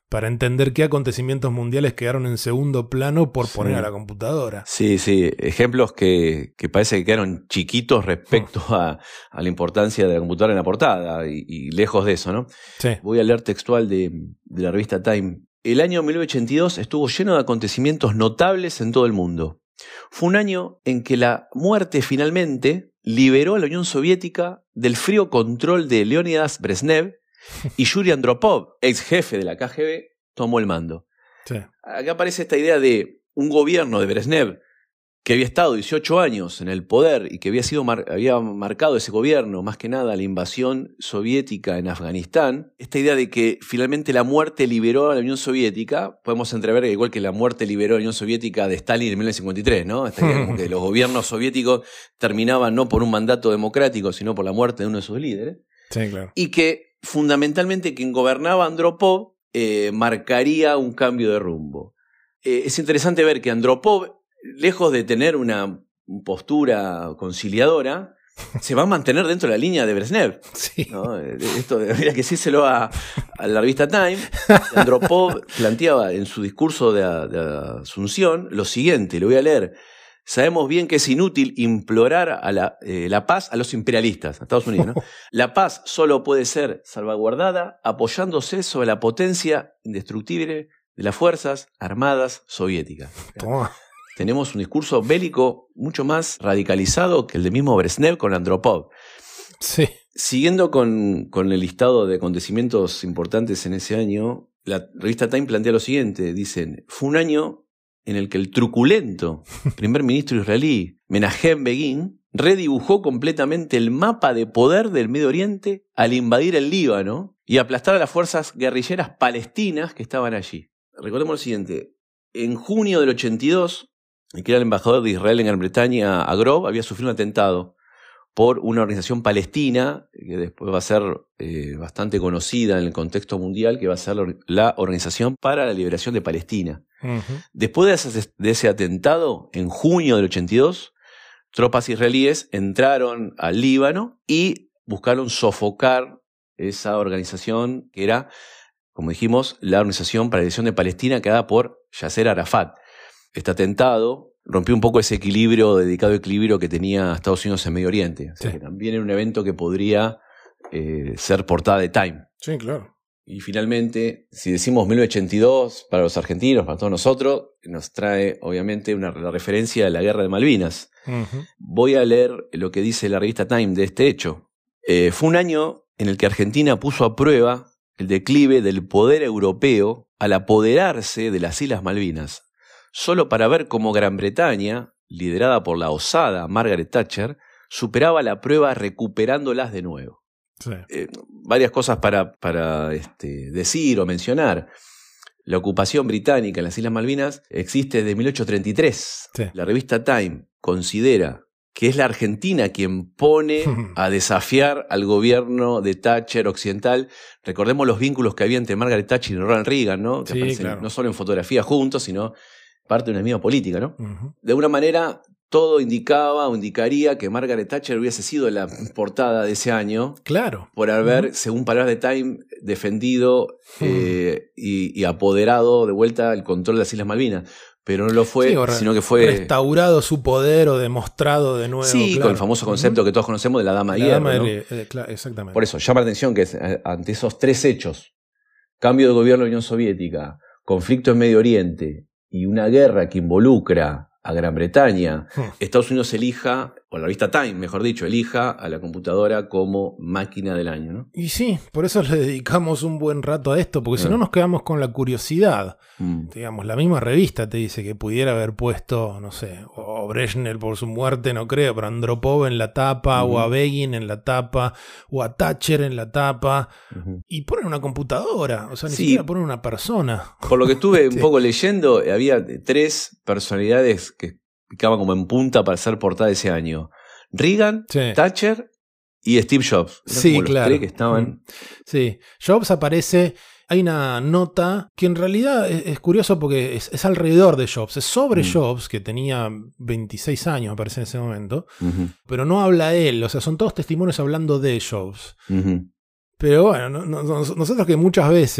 para entender qué acontecimientos mundiales quedaron en segundo plano por Sí. poner a la computadora. Sí, sí, ejemplos que, que parece que quedaron chiquitos respecto a, a la importancia de la computadora en la portada y, y lejos de eso, ¿no? Sí. Voy a leer textual de, de la revista Time. El año mil novecientos ochenta y dos estuvo lleno de acontecimientos notables en todo el mundo. Fue un año en que la muerte finalmente liberó a la Unión Soviética del frío control de Leonidas Brezhnev y Yuri Andropov, ex jefe de la K G B, tomó el mando. Sí. Acá aparece esta idea de un gobierno de Brezhnev que había estado dieciocho años en el poder y que había, sido mar- había marcado ese gobierno, más que nada, la invasión soviética en Afganistán. Esta idea de que finalmente la muerte liberó a la Unión Soviética, podemos entrever que igual que la muerte liberó a la Unión Soviética de Stalin en mil novecientos cincuenta y tres, ¿no? Esta idea como que los gobiernos soviéticos terminaban no por un mandato democrático, sino por la muerte de uno de sus líderes. Sí, claro. Y que fundamentalmente quien gobernaba Andropov eh, marcaría un cambio de rumbo. Eh, es interesante ver que Andropov, lejos de tener una postura conciliadora, se va a mantener dentro de la línea de Brezhnev. Sí. ¿No? Esto debería que decírselo a, a la revista Time. Andropov planteaba en su discurso de, de Asunción lo siguiente, lo voy a leer. Sabemos bien que es inútil implorar a la, eh, la paz a los imperialistas, a Estados Unidos, ¿no? La paz solo puede ser salvaguardada apoyándose sobre la potencia indestructible de las Fuerzas Armadas Soviéticas. Toma. Tenemos un discurso bélico mucho más radicalizado que el de mismo Brezhnev con Andropov. Sí. Siguiendo con, con el listado de acontecimientos importantes en ese año, la revista Time plantea lo siguiente. Dicen, fue un año en el que el truculento primer ministro israelí Menachem Begin redibujó completamente el mapa de poder del Medio Oriente al invadir el Líbano y aplastar a las fuerzas guerrilleras palestinas que estaban allí. Recordemos lo siguiente. En junio del ochenta y dos, el que era el embajador de Israel en Gran Bretaña, Agrov, había sufrido un atentado por una organización palestina que después va a ser eh, bastante conocida en el contexto mundial, que va a ser la Organización para la Liberación de Palestina. Uh-huh. Después de ese, de ese atentado, en junio del ochenta y dos, tropas israelíes entraron al Líbano y buscaron sofocar esa organización que era, como dijimos, la Organización para la Liberación de Palestina, creada por Yasser Arafat. Este atentado rompió un poco ese equilibrio, dedicado equilibrio que tenía Estados Unidos en Medio Oriente. O sea, Sí. que también era un evento que podría eh, ser portada de Time. Sí, claro. Y finalmente, si decimos mil novecientos ochenta y dos para los argentinos, para todos nosotros, nos trae obviamente una la referencia a la Guerra de Malvinas. Uh-huh. Voy a leer lo que dice la revista Time de este hecho. Eh, fue un año en el que Argentina puso a prueba el declive del poder europeo al apoderarse de las Islas Malvinas, solo para ver cómo Gran Bretaña, liderada por la osada Margaret Thatcher, superaba la prueba recuperándolas de nuevo. Sí. Eh, varias cosas para, para este, decir o mencionar. La ocupación británica en las Islas Malvinas existe desde mil ochocientos treinta y tres. Sí. La revista Time considera que es la Argentina quien pone a desafiar al gobierno de Thatcher occidental. Recordemos los vínculos que había entre Margaret Thatcher y Ronald Reagan, ¿no? Que Sí, aparecen claro. no solo en fotografía juntos, sino parte de una misma política, ¿no? Uh-huh. De alguna manera, todo indicaba o indicaría que Margaret Thatcher hubiese sido la portada de ese año. Claro. Por haber, Uh-huh. según palabras de Time, defendido eh, y, y apoderado de vuelta el control de las Islas Malvinas. Pero no lo fue, Sí, o re- sino que fue... restaurado su poder o demostrado de nuevo. Sí, claro. con el famoso concepto Uh-huh. que todos conocemos de la dama de La hierro, dama de ¿no? hierro, eh, claro, exactamente. Por eso, llama la atención que eh, ante esos tres hechos, cambio de gobierno de la Unión Soviética, conflicto en Medio Oriente y una guerra que involucra a Gran Bretaña, Hmm. Estados Unidos elija, o la revista Time, mejor dicho, elija a la computadora como máquina del año, ¿no? Y sí, por eso le dedicamos un buen rato a esto, porque si Ah. no nos quedamos con la curiosidad. Mm. Digamos, la misma revista te dice que pudiera haber puesto, no sé, o Brezhnev por su muerte, no creo, pero Andropov en la tapa, Ujú. o a Begin en la tapa, o a Thatcher en la tapa, Ujú. y ponen una computadora, o sea, ni Sí. siquiera ponen una persona. Por lo que estuve un Sí. poco leyendo, había tres personalidades que picaban como en punta para ser portada ese año. Reagan, Sí. Thatcher y Steve Jobs. Eran Sí, como los claro. tres que estaban... Mm. Sí, Jobs aparece. Hay una nota que en realidad es, es curioso porque es, es alrededor de Jobs, es sobre Mm. Jobs, que tenía veintiséis años, me parece, en ese momento, Ujú, pero no habla él, o sea, son todos testimonios hablando de Jobs. ujú. Pero bueno, no- no- no- nosotros que muchas veces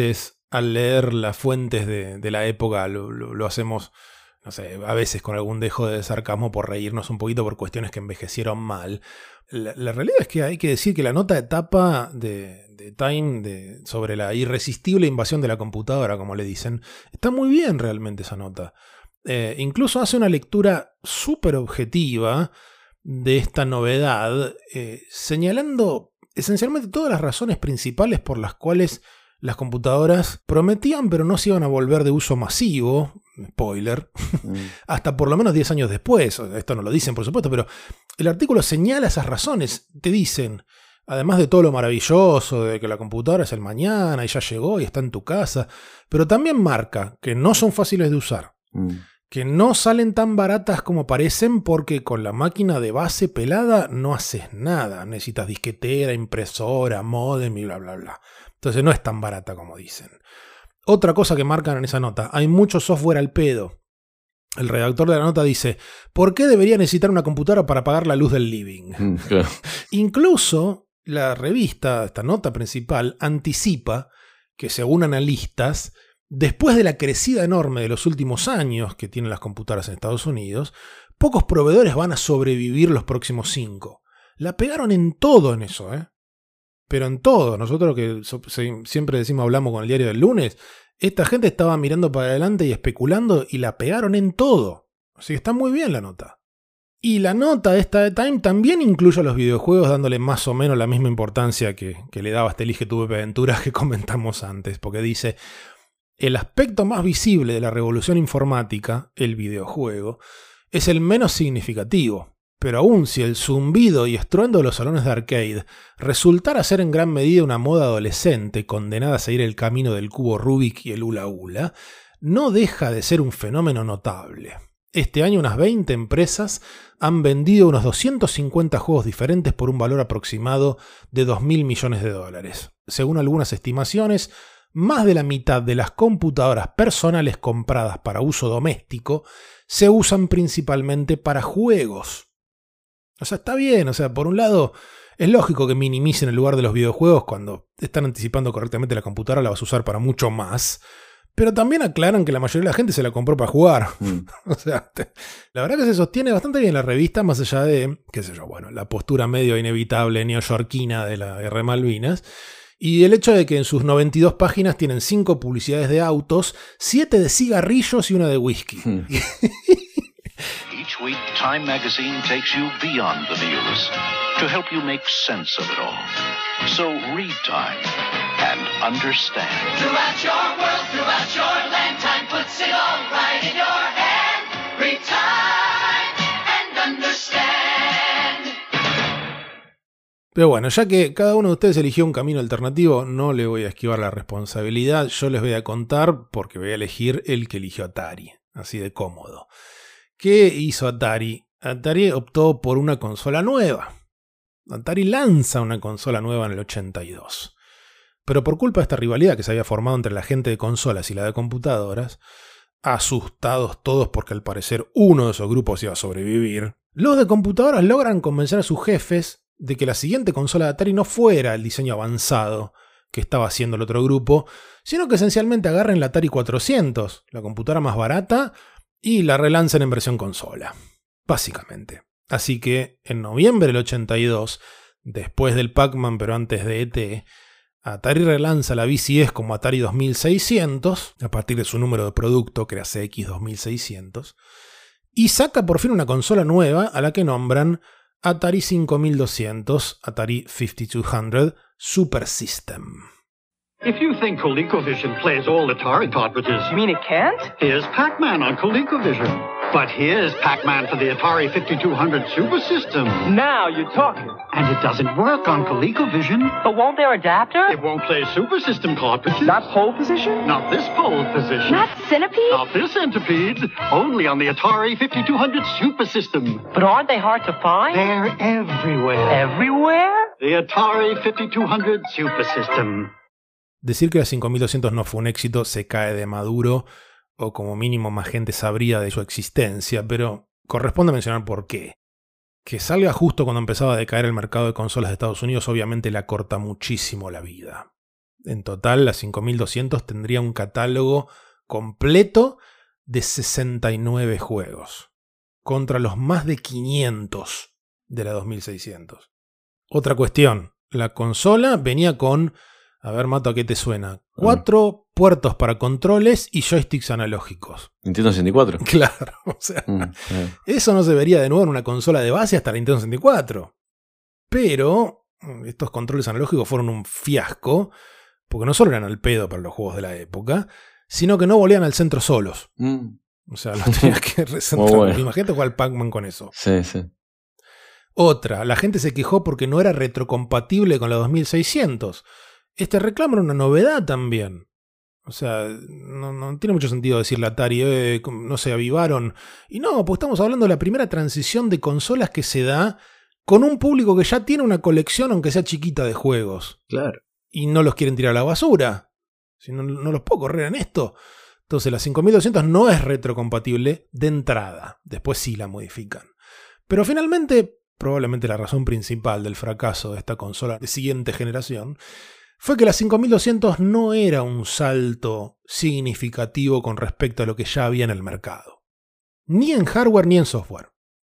al leer las fuentes de, de la época lo, lo, lo hacemos, no sé, a veces con algún dejo de sarcasmo por reírnos un poquito por cuestiones que envejecieron mal. La, la realidad es que hay que decir que la nota de tapa de, de Time de, sobre la irresistible invasión de la computadora, como le dicen, está muy bien realmente esa nota. Eh, incluso hace una lectura súper objetiva de esta novedad, eh, señalando esencialmente todas las razones principales por las cuales las computadoras prometían pero no se iban a volver de uso masivo, spoiler, mm. hasta por lo menos diez años después. Esto no lo dicen, por supuesto, pero el artículo señala esas razones. Te dicen, además de todo lo maravilloso de que la computadora es el mañana y ya llegó y está en tu casa, pero también marca que no son fáciles de usar, mm. que no salen tan baratas como parecen porque con la máquina de base pelada no haces nada. Necesitas disquetera, impresora, módem y bla bla bla. Entonces no es tan barata como dicen. Otra cosa que marcan en esa nota, hay mucho software al pedo. El redactor de la nota dice, ¿por qué debería necesitar una computadora para apagar la luz del living? Mm, claro. Incluso la revista, esta nota principal, anticipa que según analistas, después de la crecida enorme de los últimos años que tienen las computadoras en Estados Unidos, pocos proveedores van a sobrevivir los próximos cinco. La pegaron en todo en eso, ¿eh? Pero en todo. Nosotros que siempre decimos hablamos con el diario del lunes, esta gente estaba mirando para adelante y especulando y la pegaron en todo. Así que está muy bien la nota. Y la nota de esta de Time también incluye a los videojuegos, dándole más o menos la misma importancia que, que le daba este Elige tu aventura que comentamos antes, porque dice, el aspecto más visible de la revolución informática, el videojuego, es el menos significativo. Pero aún si el zumbido y estruendo de los salones de arcade resultara ser en gran medida una moda adolescente condenada a seguir el camino del cubo Rubik y el hula hula, no deja de ser un fenómeno notable. Este año unas veinte empresas han vendido unos doscientos cincuenta juegos diferentes por un valor aproximado de dos mil millones de dólares. Según algunas estimaciones, más de la mitad de las computadoras personales compradas para uso doméstico se usan principalmente para juegos. O sea, está bien, o sea, por un lado es lógico que minimicen el lugar de los videojuegos cuando están anticipando correctamente la computadora la vas a usar para mucho más, pero también aclaran que la mayoría de la gente se la compró para jugar. Mm. O sea, te, la verdad que se sostiene bastante bien la revista, más allá de, qué sé yo, bueno, la postura medio inevitable neoyorquina de la guerra de Malvinas, y el hecho de que en sus noventa y dos páginas tienen cinco publicidades de autos, siete de cigarrillos y una de whisky. Mm. Each week, Time Magazine takes you beyond the news to help you make sense of it all. So read Time and understand. Throughout your world, throughout your land, Time puts it all right in your hand. Read Time and understand. Pero bueno, ya que cada uno de ustedes eligió un camino alternativo, no le voy a esquivar la responsabilidad. Yo les voy a contar porque voy a elegir el que eligió Atari. Así de cómodo. ¿Qué hizo Atari? Atari optó por una consola nueva. Atari lanza una consola nueva en el ochenta y dos. Pero por culpa de esta rivalidad que se había formado entre la gente de consolas y la de computadoras, asustados todos porque al parecer uno de esos grupos iba a sobrevivir, los de computadoras logran convencer a sus jefes de que la siguiente consola de Atari no fuera el diseño avanzado que estaba haciendo el otro grupo, sino que esencialmente agarren la Atari cuatrocientos, la computadora más barata, y la relanzan en versión consola, básicamente. Así que en noviembre del ochenta y dos, después del Pac-Man pero antes de E T, Atari relanza la V C S como Atari dos mil seiscientos, a partir de su número de producto, que era C X dos mil seiscientos, y saca por fin una consola nueva a la que nombran Atari cinco mil doscientos, Atari cincuenta y dos cien Super System. If you think ColecoVision plays all Atari cartridges... You mean it can't? Here's Pac-Man on ColecoVision. But here's Pac-Man for the Atari fifty-two hundred Super System. Now you're talking. And it doesn't work on ColecoVision. But won't their adapter? It won't play Super System cartridges. Not pole position? Not this pole position. Not centipede? Not this centipede. Only on the Atari fifty-two hundred Super System. But aren't they hard to find? They're everywhere. Everywhere? The Atari fifty-two hundred Super System. Decir que la cinco mil doscientos no fue un éxito se cae de maduro, o como mínimo más gente sabría de su existencia, pero corresponde mencionar por qué. Que salga justo cuando empezaba a decaer el mercado de consolas de Estados Unidos obviamente le acorta muchísimo la vida. En total, la cinco mil doscientos tendría un catálogo completo de sesenta y nueve juegos, contra los más de quinientos de la dos mil seiscientos. Otra cuestión, la consola venía con, a ver, Mato, ¿a qué te suena? Cuatro mm. puertos para controles y joysticks analógicos. ¿Nintendo sesenta y cuatro? Claro, o sea, mm, eh. eso no se vería de nuevo en una consola de base hasta la Nintendo sesenta y cuatro. Pero estos controles analógicos fueron un fiasco, porque no solo eran al pedo para los juegos de la época, sino que no volvían al centro solos. Mm. O sea, los tenías que recentrar. Bueno. Imagínate jugar al Pac-Man con eso. Sí, sí. Otra, la gente se quejó porque no era retrocompatible con la dos mil seiscientos. Este reclamo era una novedad también. O sea, no, no tiene mucho sentido decirle a Atari, eh, no se avivaron. Y no, pues estamos hablando de la primera transición de consolas que se da con un público que ya tiene una colección, aunque sea chiquita, de juegos. Claro. Y no los quieren tirar a la basura. Si no, no los puedo correr en esto. Entonces la cinco mil doscientos no es retrocompatible de entrada. Después sí la modifican. Pero finalmente, probablemente la razón principal del fracaso de esta consola de siguiente generación fue que la cinco mil doscientos no era un salto significativo con respecto a lo que ya había en el mercado. Ni en hardware ni en software.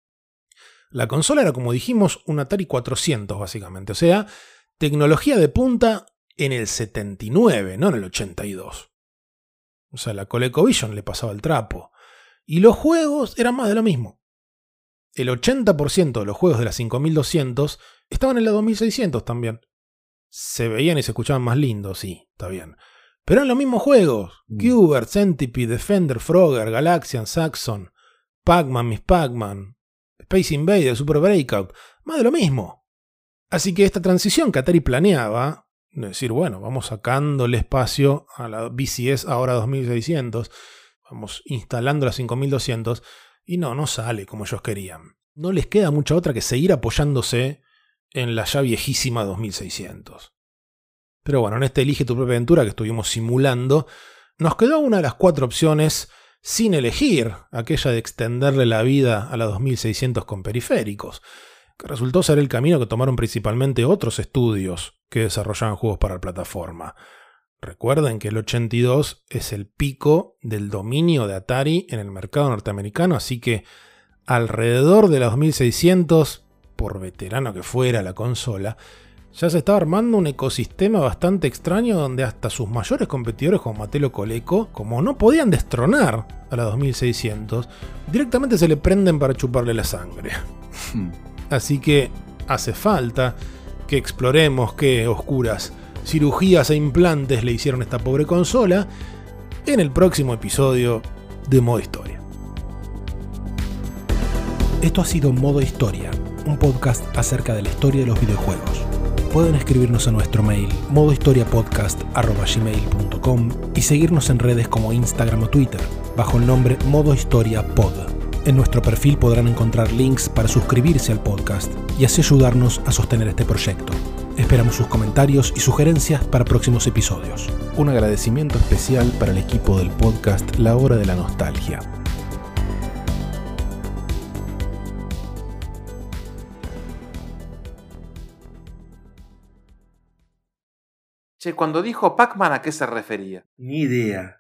La consola era, como dijimos, un Atari cuatrocientos básicamente. O sea, tecnología de punta en el setenta y nueve, no en el ochenta y dos. O sea, la ColecoVision le pasaba el trapo. Y los juegos eran más de lo mismo. El ochenta por ciento de los juegos de la cinco mil doscientos estaban en la dos mil seiscientos también. Se veían y se escuchaban más lindos, sí, está bien. Pero eran los mismos juegos. Mm. Q-Bert, Centipede, Defender, Frogger, Galaxian, Saxon, Pac-Man, Miss Pac-Man, Space Invader, Super Breakout. Más de lo mismo. Así que esta transición que Atari planeaba, de decir, bueno, vamos sacándole espacio a la V C S ahora dos mil seiscientos, vamos instalando la cinco mil doscientos, y no, no sale como ellos querían. No les queda mucha otra que seguir apoyándose en la ya viejísima dos mil seiscientos. Pero bueno, en este Elige tu propia aventura que estuvimos simulando, nos quedó una de las cuatro opciones sin elegir, aquella de extenderle la vida a la dos mil seiscientos con periféricos, que resultó ser el camino que tomaron principalmente otros estudios que desarrollaban juegos para la plataforma. Recuerden que el ochenta y dos es el pico del dominio de Atari en el mercado norteamericano, así que alrededor de la dos mil seiscientos, por veterano que fuera la consola, ya se estaba armando un ecosistema bastante extraño donde hasta sus mayores competidores como Mattel o Coleco, como no podían destronar a la dos mil seiscientos, directamente se le prenden para chuparle la sangre. Así que hace falta que exploremos qué oscuras cirugías e implantes le hicieron a esta pobre consola en el próximo episodio de Modo Historia. Esto ha sido Modo Historia, un podcast acerca de la historia de los videojuegos. Pueden escribirnos a nuestro mail modohistoriapodcast arroba gmail punto com y seguirnos en redes como Instagram o Twitter bajo el nombre Modo Historia Pod. En nuestro perfil podrán encontrar links para suscribirse al podcast y así ayudarnos a sostener este proyecto. Esperamos sus comentarios y sugerencias para próximos episodios. Un agradecimiento especial para el equipo del podcast La Hora de la Nostalgia. Che, cuando dijo Pac-Man, ¿a qué se refería? Ni idea.